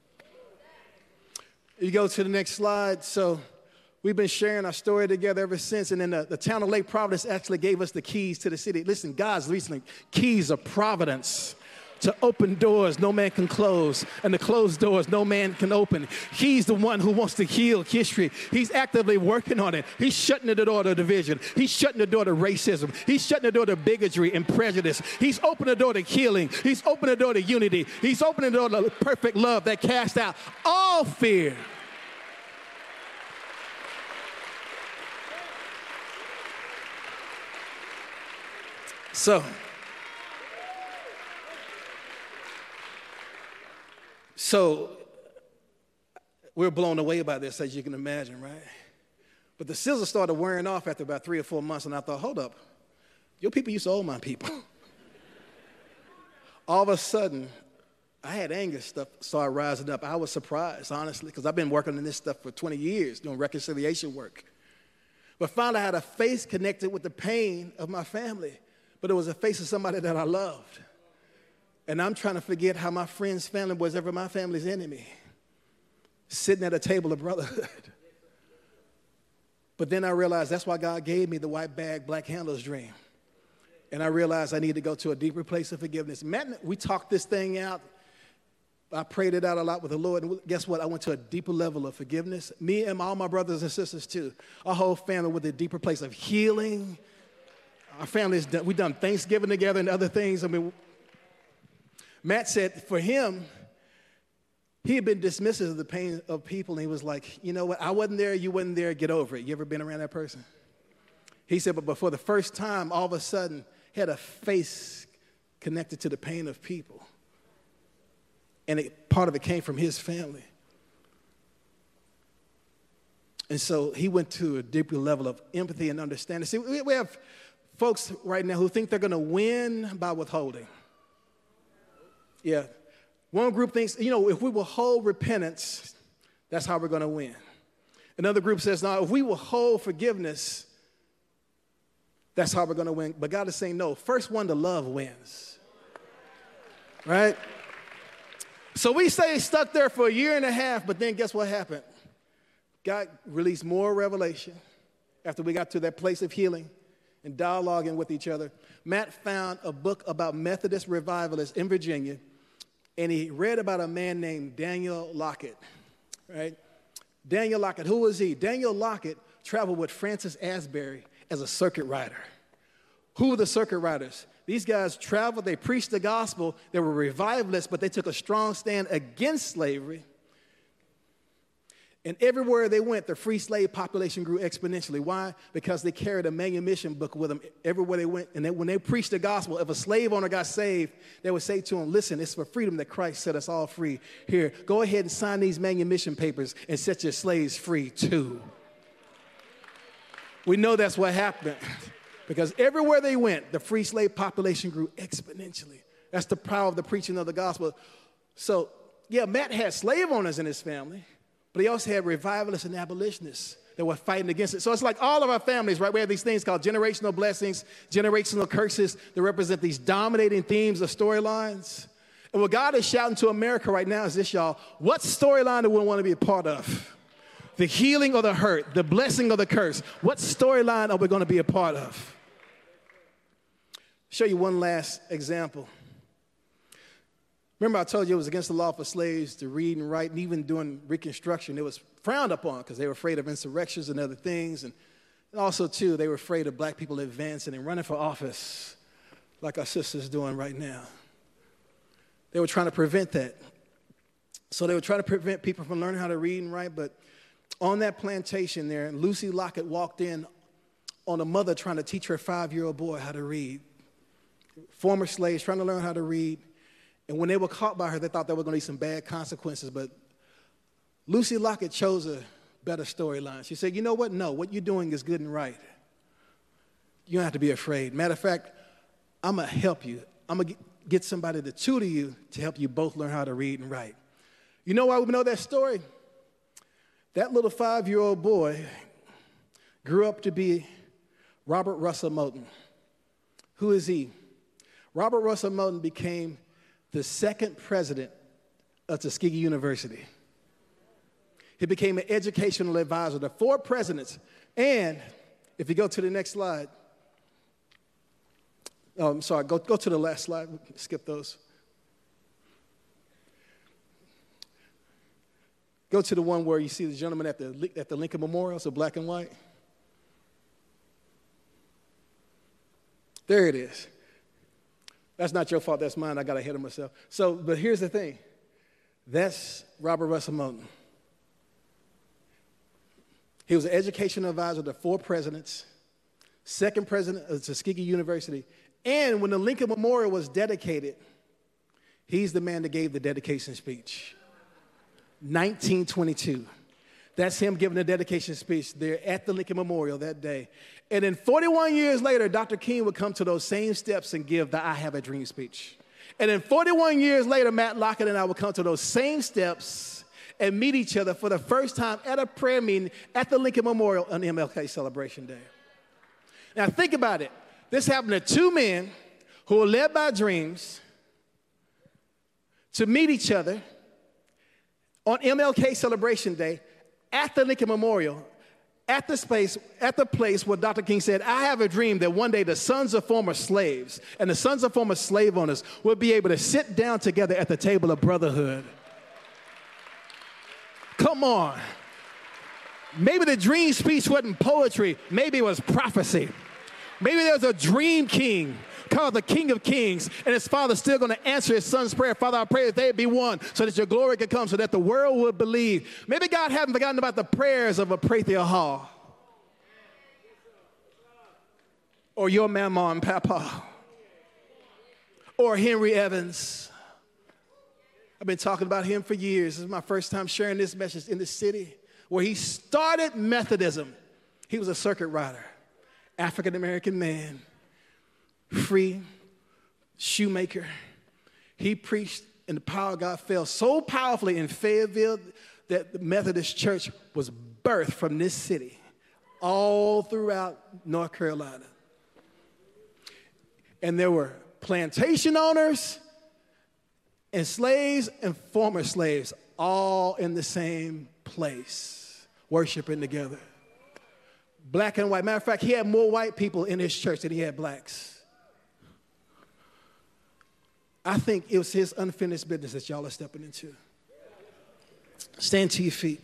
You go to the next slide. So we've been sharing our story together ever since. And then the town of Lake Providence actually gave us the keys to the city. Listen, God's recently keys of providence to open doors no man can close, and to close doors no man can open. He's the one who wants to heal history. He's actively working on it. He's shutting the door to division. He's shutting the door to racism. He's shutting the door to bigotry and prejudice. He's opening the door to healing. He's opening the door to unity. He's opening the door to perfect love that casts out all fear. So we're blown away by this, as you can imagine, right? But the sizzle started wearing off after about 3 or 4 months, and I thought, hold up, your people used to owe my people. All of a sudden, I had anger stuff started rising up. I was surprised, honestly, because I've been working on this stuff for 20 years, doing reconciliation work. But finally, I had a face connected with the pain of my family, but it was a face of somebody that I loved. And I'm trying to forget how my friend's family was ever my family's enemy, sitting at a table of brotherhood. But then I realized that's why God gave me the white bag, black handles dream. And I realized I need to go to a deeper place of forgiveness. Matt, we talked this thing out. I prayed it out a lot with the Lord. And guess what? I went to a deeper level of forgiveness. Me and all my brothers and sisters, too. Our whole family with a deeper place of healing. Our family's done, we've done Thanksgiving together and other things. I mean, Matt said for him, he had been dismissive of the pain of people, and he was like, you know what, I wasn't there, you wasn't there, get over it. You ever been around that person? He said, but for the first time, all of a sudden, he had a face connected to the pain of people. And part of it came from his family. And so he went to a deeper level of empathy and understanding. See, we have folks right now who think they're going to win by withholding. Yeah. One group thinks, you know, if we withhold repentance, that's how we're going to win. Another group says, no, if we will hold forgiveness, that's how we're going to win. But God is saying, no, first one to love wins. Right? So we stay stuck there for 1.5 years, but then guess what happened? God released more revelation after we got to that place of healing and dialoguing with each other. Matt found a book about Methodist revivalists in Virginia, and he read about a man named Daniel Lockett, right? Daniel Lockett, who was he? Daniel Lockett traveled with Francis Asbury as a circuit rider. Who were the circuit riders? These guys traveled, they preached the gospel, they were revivalists, but they took a strong stand against slavery. And everywhere they went, the free slave population grew exponentially. Why? Because they carried a manumission book with them everywhere they went. And when they preached the gospel, if a slave owner got saved, they would say to him, listen, it's for freedom that Christ set us all free. Here, go ahead and sign these manumission papers and set your slaves free too. We know that's what happened. Because everywhere they went, the free slave population grew exponentially. That's the power of the preaching of the gospel. So, yeah, Matt had slave owners in his family, but he also had revivalists and abolitionists that were fighting against it. So it's like all of our families, right? We have these things called generational blessings, generational curses that represent these dominating themes of storylines. And what God is shouting to America right now is this, y'all. What storyline do we want to be a part of? The healing or the hurt, the blessing or the curse? What storyline are we going to be a part of? Show you one last example. Remember I told you it was against the law for slaves to read and write, and even during Reconstruction, it was frowned upon because they were afraid of insurrections and other things. And also, too, they were afraid of black people advancing and running for office like our sister's doing right now. They were trying to prevent that. So they were trying to prevent people from learning how to read and write, but on that plantation there, Lucy Lockett walked in on a mother trying to teach her 5-year-old boy how to read. Former slaves trying to learn how to read. And when they were caught by her, they thought there were going to be some bad consequences. But Lucy Lockett chose a better storyline. She said, you know what? No, what you're doing is good and right. You don't have to be afraid. Matter of fact, I'm going to help you. I'm going to get somebody to tutor you to help you both learn how to read and write. You know why we know that story? That little 5-year-old boy grew up to be Robert Russell Moton. Who is he? Robert Russell Moton became the second president of Tuskegee University. He became an educational advisor to 4 presidents. And if you go to the next slide, I'm sorry, go to the last slide. Skip those. Go to the one where you see the gentleman at the Lincoln Memorial, so black and white. There it is. That's not your fault, that's mine. I got ahead of myself. So, but here's the thing. That's Robert Russell Moton. He was an educational advisor to 4 presidents, second president of Tuskegee University, and when the Lincoln Memorial was dedicated, he's the man that gave the dedication speech. 1922. That's him giving the dedication speech there at the Lincoln Memorial that day. And then 41 years later, Dr. King would come to those same steps and give the I Have a Dream speech. And then 41 years later, Matt Lockett and I would come to those same steps and meet each other for the first time at a prayer meeting at the Lincoln Memorial on MLK Celebration Day. Now think about it. This happened to 2 men who were led by dreams to meet each other on MLK Celebration Day at the Lincoln Memorial, at the place where Dr. King said, I have a dream that one day the sons of former slaves and the sons of former slave owners will be able to sit down together at the table of brotherhood. Come on. Maybe the dream speech wasn't poetry. Maybe it was prophecy. Maybe there's a dream king called the King of Kings, and his father's still going to answer his son's prayer. Father, I pray that they be one so that your glory can come, so that the world would believe. Maybe God hadn't forgotten about the prayers of a Prathia Hall or your mama and papa or Henry Evans. I've been talking about him for years. This is my first time sharing this message in the city where he started Methodism. He was a circuit rider, African-American man, free, shoemaker. He preached, and the power of God fell so powerfully in Fayetteville that the Methodist Church was birthed from this city all throughout North Carolina. And there were plantation owners and slaves and former slaves all in the same place, worshiping together. Black and white. Matter of fact, he had more white people in his church than he had blacks. I think it was his unfinished business that y'all are stepping into. Stand to your feet.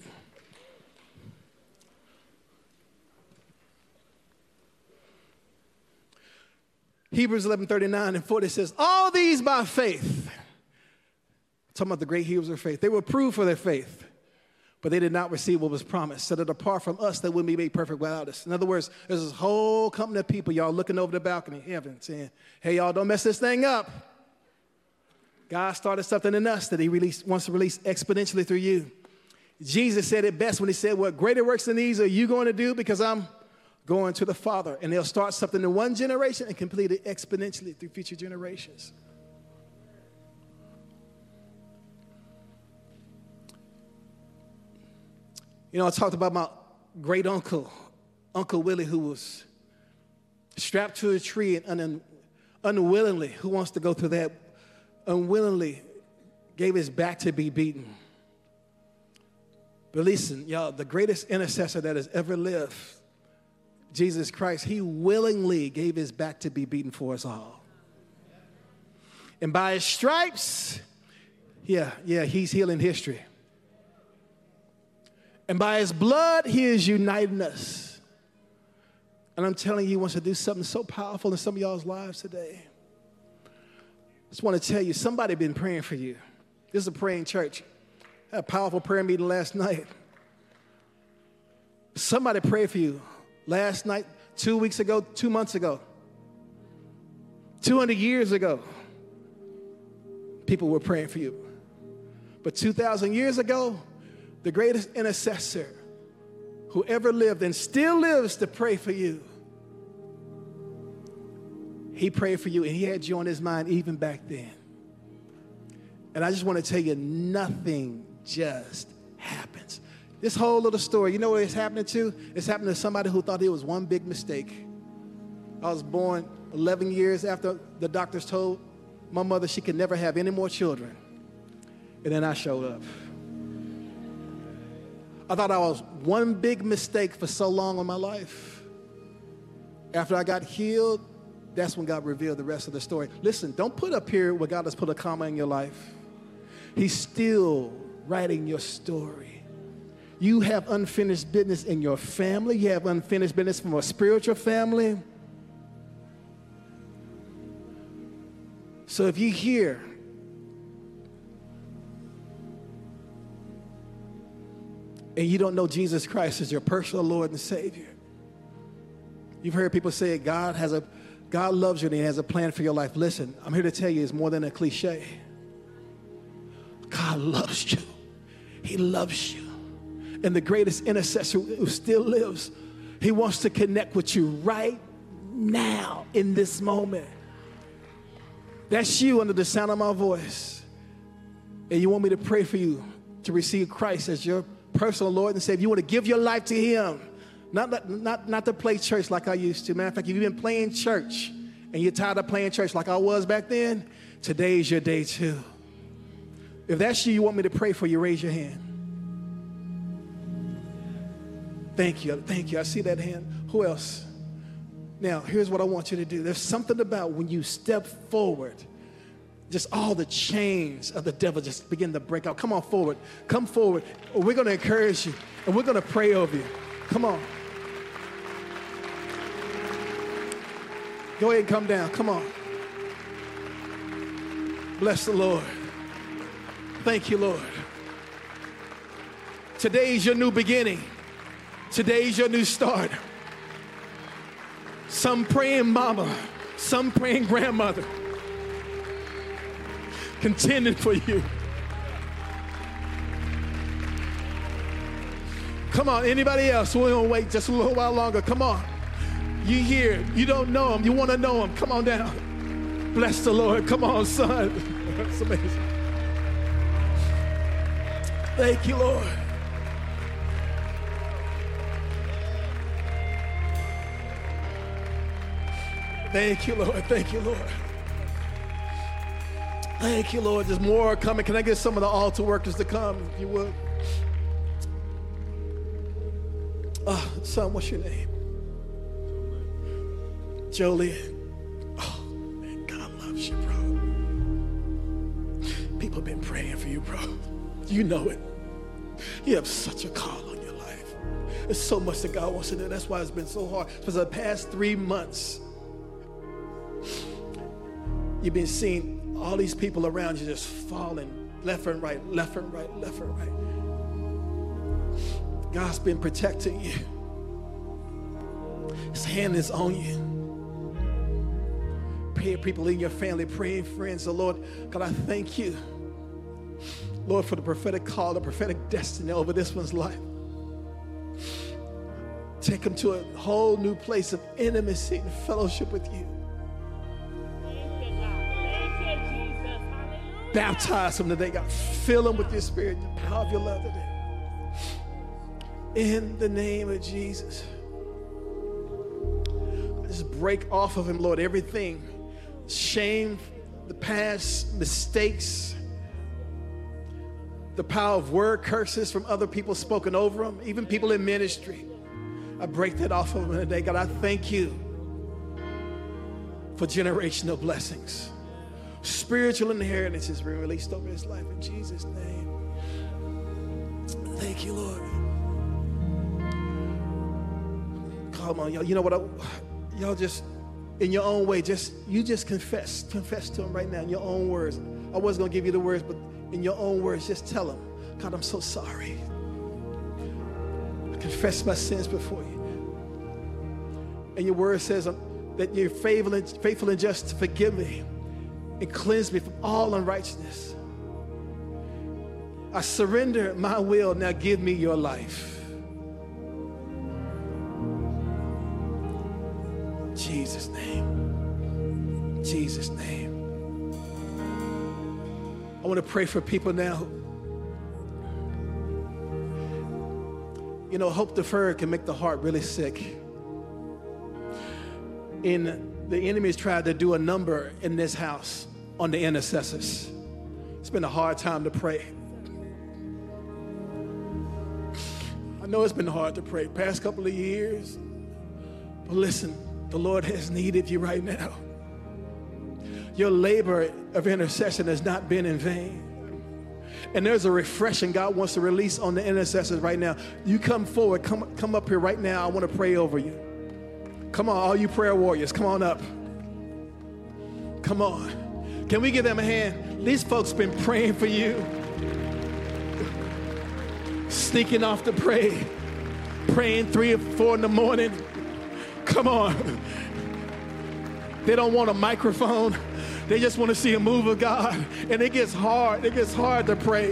Hebrews 11:39 and 40 says, all these by faith. Talking about the great heroes of faith. They were approved for their faith, but they did not receive what was promised, set it apart from us that wouldn't be made perfect without us. In other words, there's this whole company of people, y'all looking over the balcony, heaven, saying, hey, y'all, don't mess this thing up. God started something in us that he wants to release exponentially through you. Jesus said it best when he said, what greater works than these are you going to do? Because I'm going to the Father. And they'll start something in one generation and complete it exponentially through future generations. You know, I talked about my great uncle, Uncle Willie, who was strapped to a tree and unwillingly, who wants to go through that, unwillingly gave his back to be beaten. But listen, y'all, the greatest intercessor that has ever lived, Jesus Christ, he willingly gave his back to be beaten for us all. And by his stripes, he's healing history. And by his blood, he is uniting us. And I'm telling you, he wants to do something so powerful in some of y'all's lives today. I just want to tell you, somebody been praying for you. This is a praying church. I had a powerful prayer meeting last night. Somebody prayed for you last night, 2 weeks ago, 2 months ago, 200 years ago. People were praying for you. But 2,000 years ago, the greatest intercessor who ever lived and still lives to pray for you, he prayed for you, and he had you on his mind even back then. And I just want to tell you, nothing just happens. This whole little story, you know what it's happening to? It's happening to somebody who thought it was one big mistake. I was born 11 years after the doctors told my mother she could never have any more children. And then I showed up. I thought I was one big mistake for so long in my life. After I got healed, that's when God revealed the rest of the story. Listen, don't put a period where God has put a comma in your life. He's still writing your story. You have unfinished business in your family. You have unfinished business from a spiritual family. So if you hear and you don't know Jesus Christ as your personal Lord and Savior, you've heard people say God loves you and he has a plan for your life. Listen, I'm here to tell you it's more than a cliche. God loves you. He loves you. And the greatest intercessor who still lives, he wants to connect with you right now in this moment. That's you under the sound of my voice. And you want me to pray for you to receive Christ as your personal Lord and Savior. You want to give your life to him. Not to play church like I used to. Matter of fact, if you've been playing church and you're tired of playing church like I was back then, today's your day too. If that's you want me to pray for you, raise your hand. Thank you. I see that hand. Who else? Now, here's what I want you to do. There's something about when you step forward, just all the chains of the devil just begin to break out. Come on forward. Come forward. We're going to encourage you, and we're going to pray over you. Come on. Go ahead and come down. Come on. Bless the Lord. Thank you, Lord. Today's your new beginning. Today's your new start. Some praying mama, some praying grandmother, contending for you. Come on, anybody else? We're going to wait just a little while longer. Come on. You here. You don't know him. You want to know him. Come on down. Bless the Lord. Come on, son. That's amazing. Thank you, Lord. Thank you, Lord. Thank you, Lord. Thank you, Lord. There's more coming. Can I get some of the altar workers to come, if you would? Son, what's your name? Jolene. Oh, man, God loves you, bro. People have been praying for you, bro. You know it. You have such a call on your life. There's so much that God wants to do. That's why it's been so hard. For the past 3 months, you've been seeing all these people around you just falling left and right, left and right, left and right. God's been protecting you. His hand is on you. Praying people in your family, praying friends. So Lord, God, I thank you, Lord, for the prophetic call, the prophetic destiny over this one's life. Take them to a whole new place of intimacy and fellowship with you. Baptize them today, God. Fill them with your spirit, the power of your love today. In the name of Jesus. Just break off of him, Lord, everything. Shame, the past, mistakes, the power of word curses from other people spoken over him, even people in ministry. I break that off of him today. God, I thank you for generational blessings. Spiritual inheritance is being released over his life in Jesus' name. Thank you, Lord. Come on, y'all. You know what? Y'all just, in your own way, you just confess to him right now in your own words. I wasn't going to give you the words, but in your own words, just tell him, God, I'm so sorry. I confess my sins before you. And your word says that you're faithful and just to forgive me and cleanse me from all unrighteousness. I surrender my will. Now give me your life. Jesus' name. Jesus' name. I want to pray for people now. You know, hope deferred can make the heart really sick. The enemy has tried to do a number in this house on the intercessors. It's been a hard time to pray. I know it's been hard to pray past couple of years. But listen, the Lord has needed you right now. Your labor of intercession has not been in vain. And there's a refreshing God wants to release on the intercessors right now. You come forward, come up here right now. I want to pray over you. Come on, all you prayer warriors, come on up. Come on. Can we give them a hand? These folks been praying for you. Sneaking off to pray. Praying 3 or 4 in the morning. Come on. They don't want a microphone. They just want to see a move of God. And it gets hard. It gets hard to pray.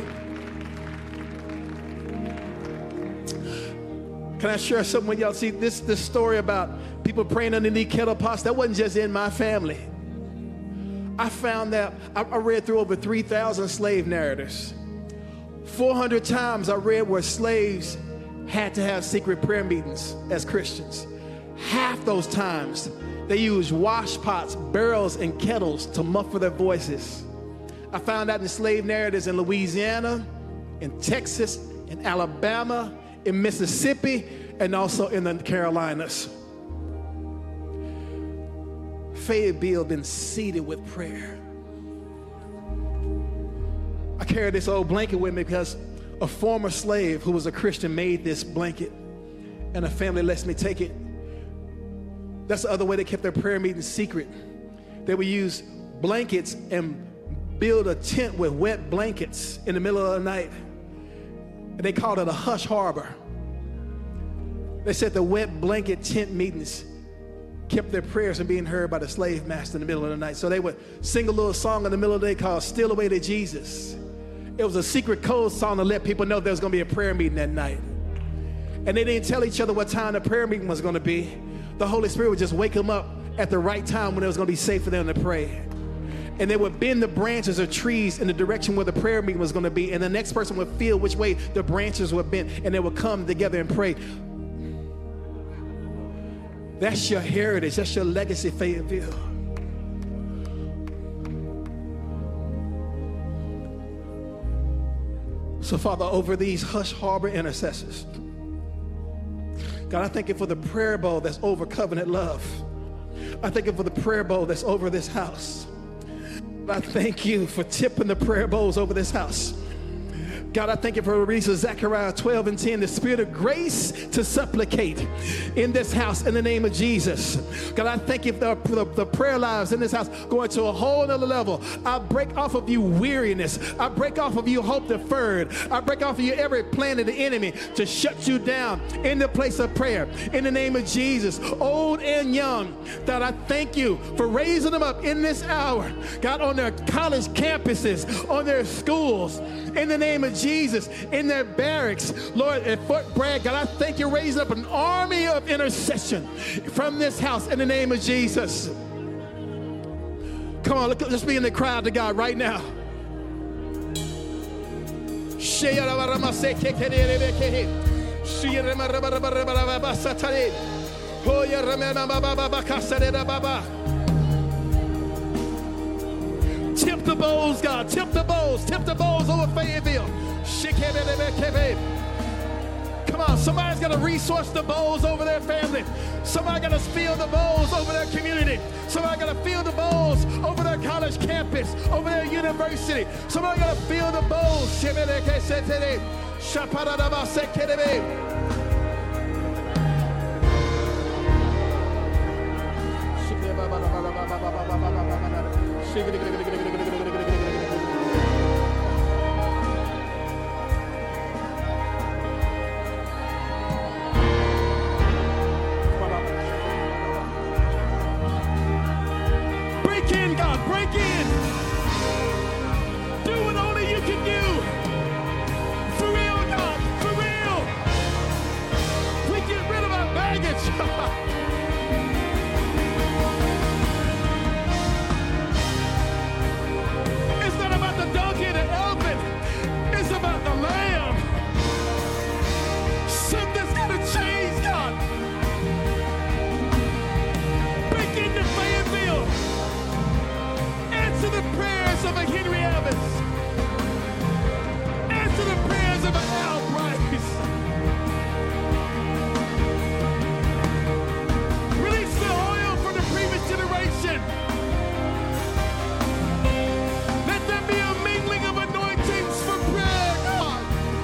Can I share something with y'all? See, this story about people praying underneath kettle pots, that wasn't just in my family. I found that I read through over 3,000 slave narratives. 400 times I read where slaves had to have secret prayer meetings as Christians. Half those times they used wash pots, barrels, and kettles to muffle their voices. I found out in slave narratives in Louisiana, in Texas, in Alabama, in Mississippi, and also in the Carolinas. Fayetteville been seeded with prayer. I carry this old blanket with me because a former slave who was a Christian made this blanket, and a family lets me take it. That's the other way they kept their prayer meetings secret. They would use blankets and build a tent with wet blankets in the middle of the night. And they called it a hush harbor. They said the wet blanket tent meetings kept their prayers from being heard by the slave master in the middle of the night. So they would sing a little song in the middle of the day called Steal Away to Jesus. It was a secret code song to let people know there was going to be a prayer meeting that night. And they didn't tell each other what time the prayer meeting was going to be. The Holy Spirit would just wake them up at the right time when it was going to be safe for them to pray. And they would bend the branches of trees in the direction where the prayer meeting was going to be. And the next person would feel which way the branches would bend. And they would come together and pray. That's your heritage. That's your legacy, Fayetteville. So, Father, over these Hush Harbor intercessors, God, I thank you for the prayer bowl that's over Covenant Love. I thank you for the prayer bowl that's over this house. I thank you for tipping the prayer bowls over this house. God, I thank you for releasing Zechariah 12 and 10, the spirit of grace to supplicate in this house in the name of Jesus. God, I thank you for the prayer lives in this house going to a whole nother level. I break off of you weariness. I break off of you hope deferred. I break off of you every plan of the enemy to shut you down in the place of prayer in the name of Jesus. Old and young, God, I thank you for raising them up in this hour. God, on their college campuses, on their schools, in the name of Jesus, in their barracks, Lord, at Fort Bragg, God, I thank you raising up an army of intercession from this house in the name of Jesus. Come on, let's be in the crowd to God right now. Tip the bowls, God. Tip the bowls over Fayetteville. Come on, somebody's got to resource the bowls over their family. Somebody got to fill the bowls over their community. Somebody got to fill the bowls over their college campus, over their university. Somebody got to fill the bowls. Break in, God, break in. Do what only you can do. For real, God, for real. We get rid of our baggage. It's not about the donkey and the elephant. It's about the lamb. Something's got to change, God. Break into Fayetteville. Answer the prayers of a Henry Evans. Answer the prayers of an Al Price. Release the oil from the previous generation. Let there be a mingling of anointings for prayer, God.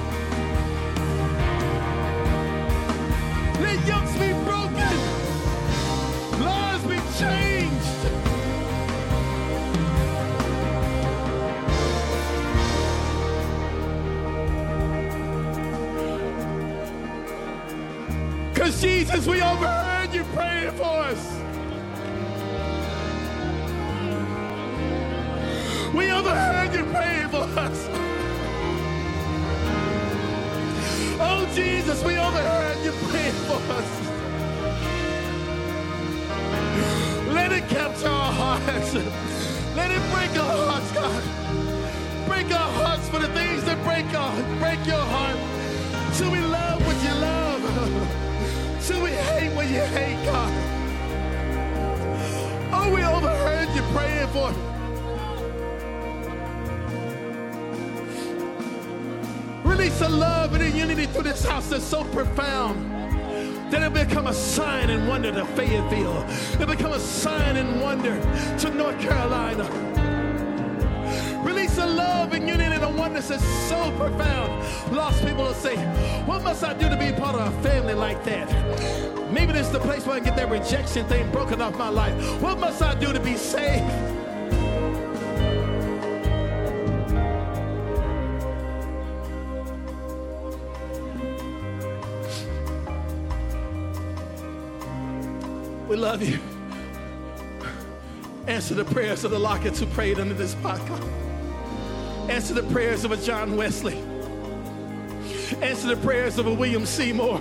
Let yokes be broken. Lives be changed. Because Jesus, we overheard you praying for us. We overheard you praying for us. Oh, Jesus, we overheard you praying for us. Let it capture our hearts. Let it break our hearts, God. Break our hearts for the things that break your heart. Till we love what you love. Till we hate what you hate, God. Oh, we overheard you praying for it. Release a love and a unity through this house that's so profound that it become a sign and wonder to Fayetteville. It become a sign and wonder to North Carolina. Release a love and unity and a oneness that's so profound. Lost people will say, what must I do to be part of a family like that? Maybe this is the place where I can get that rejection thing broken off my life. What must I do to be saved? We love you. Answer the prayers of the Lockett's who prayed under this podcast. Answer the prayers of a John Wesley. Answer the prayers of a William Seymour.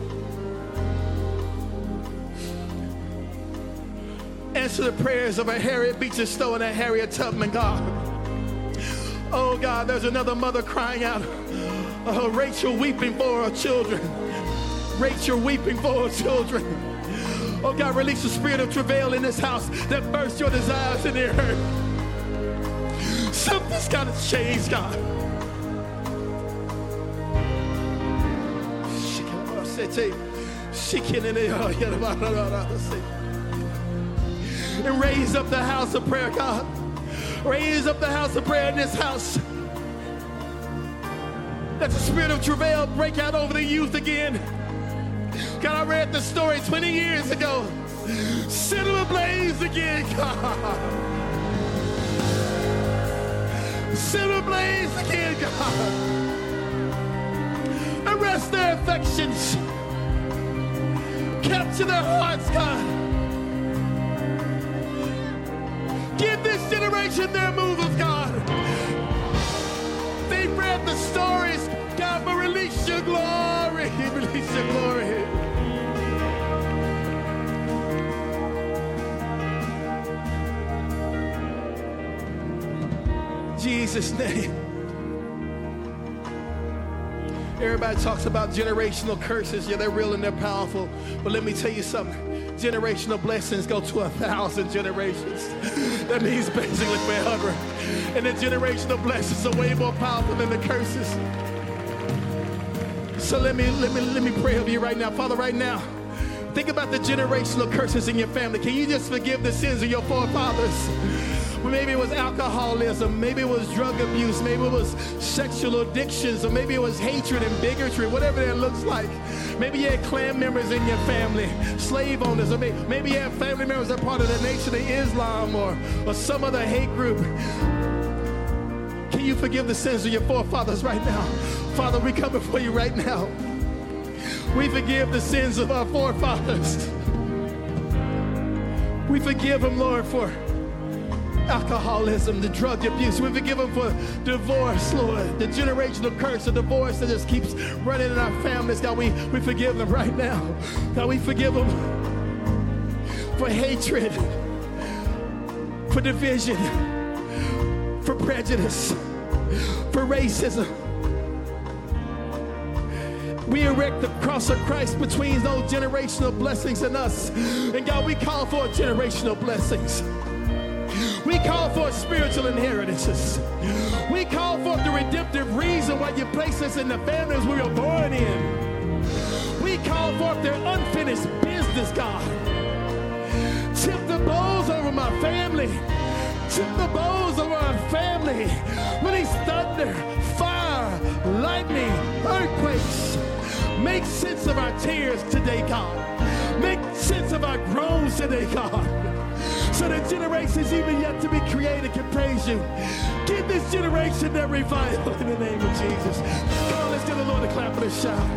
Answer the prayers of a Harriet Beecher Stowe and a Harriet Tubman, God. Oh, God, there's another mother crying out. Rachel weeping for her children. Rachel weeping for her children. Oh God, release the spirit of travail in this house that bursts your desires in the earth. Something's got to change, God. And raise up the house of prayer, God. Raise up the house of prayer in this house. Let the spirit of travail break out over the youth again. God, I read the story 20 years ago. Set them ablaze again, God. Set them ablaze again, God. Arrest their affections. Capture their hearts, God. Give this generation their move of God. They've read the stories, God, but release your glory. Release your glory. Jesus' name. Everybody talks about generational curses. Yeah, they're real and they're powerful. But let me tell you something. Generational blessings go to 1,000 generations. That means basically forever. And the generational blessings are way more powerful than the curses. So let me pray over you right now. Father, right now, think about the generational curses in your family. Can you just forgive the sins of your forefathers? Maybe it was alcoholism, maybe it was drug abuse, maybe it was sexual addictions, or maybe it was hatred and bigotry, whatever that looks like. Maybe you had clan members in your family, slave owners, or maybe you had family members that are part of the Nation of Islam or some other hate group. Can you forgive the sins of your forefathers right now? Father, we come before you right now. We forgive the sins of our forefathers. We forgive them, Lord, for alcoholism, the drug abuse. We forgive them for divorce, Lord. The generational curse of divorce that just keeps running in our families. God, we forgive them right now. God, we forgive them for hatred, for division, for prejudice, for racism. We erect the cross of Christ between those generational blessings and us. And God, we call for generational blessings. We call for spiritual inheritances. We call for the redemptive reason why you place us in the families we were born in. We call forth their unfinished business, God. Tip the bowls over my family. Tip the bowls over our family. Release thunder, fire, lightning, earthquakes. Make sense of our tears today, God. Make sense of our groans today, God. So the generations even yet to be created can praise you. Give this generation their revival in the name of Jesus. Come on, let's give the Lord a clap and a shout.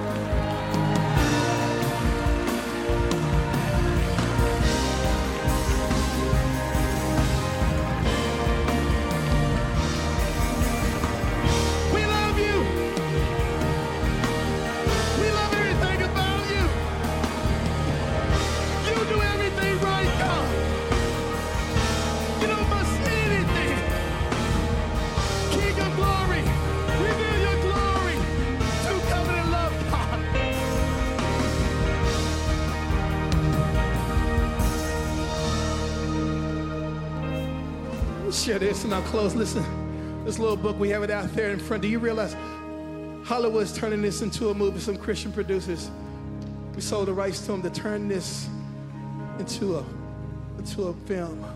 We love you. We love everything about you. You do everything right, God. You don't must anything. King of glory, reveal your glory through covenant love, God. We'll share this and I'll close. Listen, this little book, we have it out there in front. Do you realize Hollywood's turning this into a movie? Some Christian producers, we sold the rights to them to turn this into a film.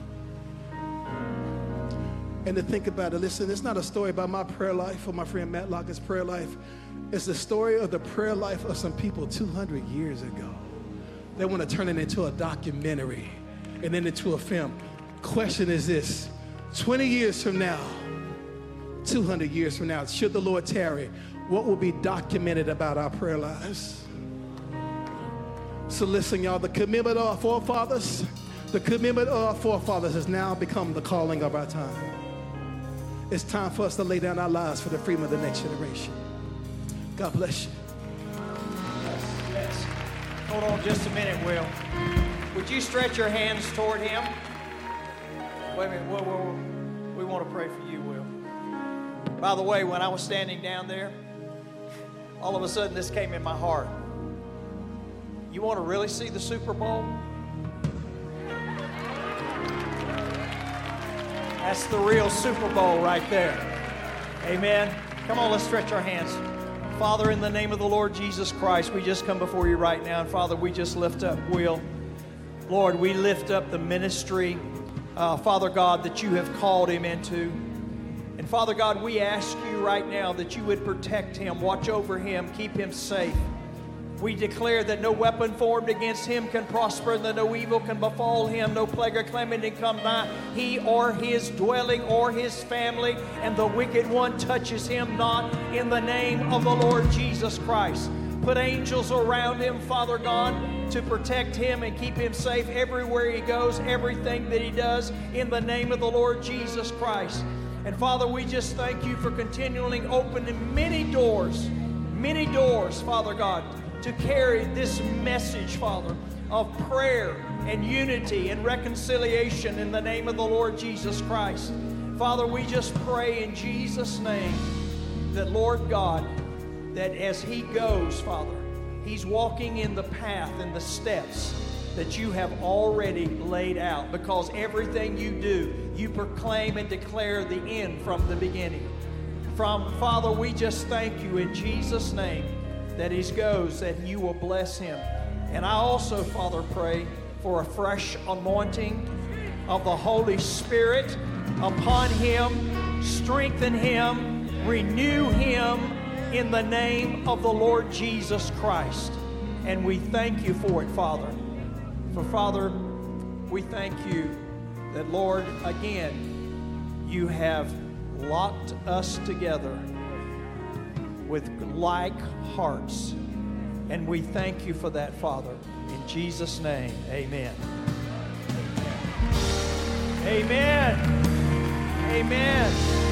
And to think about it, listen, it's not a story about my prayer life or my friend Matt Lockett's prayer life. It's the story of the prayer life of some people 200 years ago. They want to turn it into a documentary and then into a film. Question is this: 20 years from now, 200 years from now, should the Lord tarry, what will be documented about our prayer lives? So listen, y'all, the commitment of our forefathers, has now become the calling of our time. It's time for us to lay down our lives for the freedom of the next generation. God bless you. Yes. Hold on just a minute, Will. Would you stretch your hands toward him? Wait a minute. Whoa. We want to pray for you, Will. By the way, when I was standing down there, all of a sudden this came in my heart. You want to really see the Super Bowl? That's the real Super Bowl right there. Amen. Come on, let's stretch our hands. Father, in the name of the Lord Jesus Christ, we just come before you right now. And Father, we just lift up Will. Lord, we lift up the ministry, Father God, that you have called him into. And Father God, we ask you right now that you would protect him, watch over him, keep him safe. We declare that no weapon formed against him can prosper, and that no evil can befall him, no plague or calamity come nigh he or his dwelling or his family, and the wicked one touches him not, in the name of the Lord Jesus Christ. Put angels around him, Father God, to protect him and keep him safe everywhere he goes, everything that he does, in the name of the Lord Jesus Christ. And Father, we just thank you for continually opening many doors, Father God, to carry this message, Father, of prayer and unity and reconciliation in the name of the Lord Jesus Christ. Father, we just pray in Jesus' name that, Lord God, that as he goes, Father, he's walking in the path and the steps that you have already laid out, because everything you do, you proclaim and declare the end from the beginning. Father, we just thank you in Jesus' name that he goes, that you will bless him. And I also, Father, pray for a fresh anointing of the Holy Spirit upon him, strengthen him, renew him in the name of the Lord Jesus Christ. And we thank you for it, Father. For Father, we thank you that, Lord, again, you have locked us together with like hearts. And we thank you for that, Father. In Jesus' name, amen. Amen. Amen. Amen.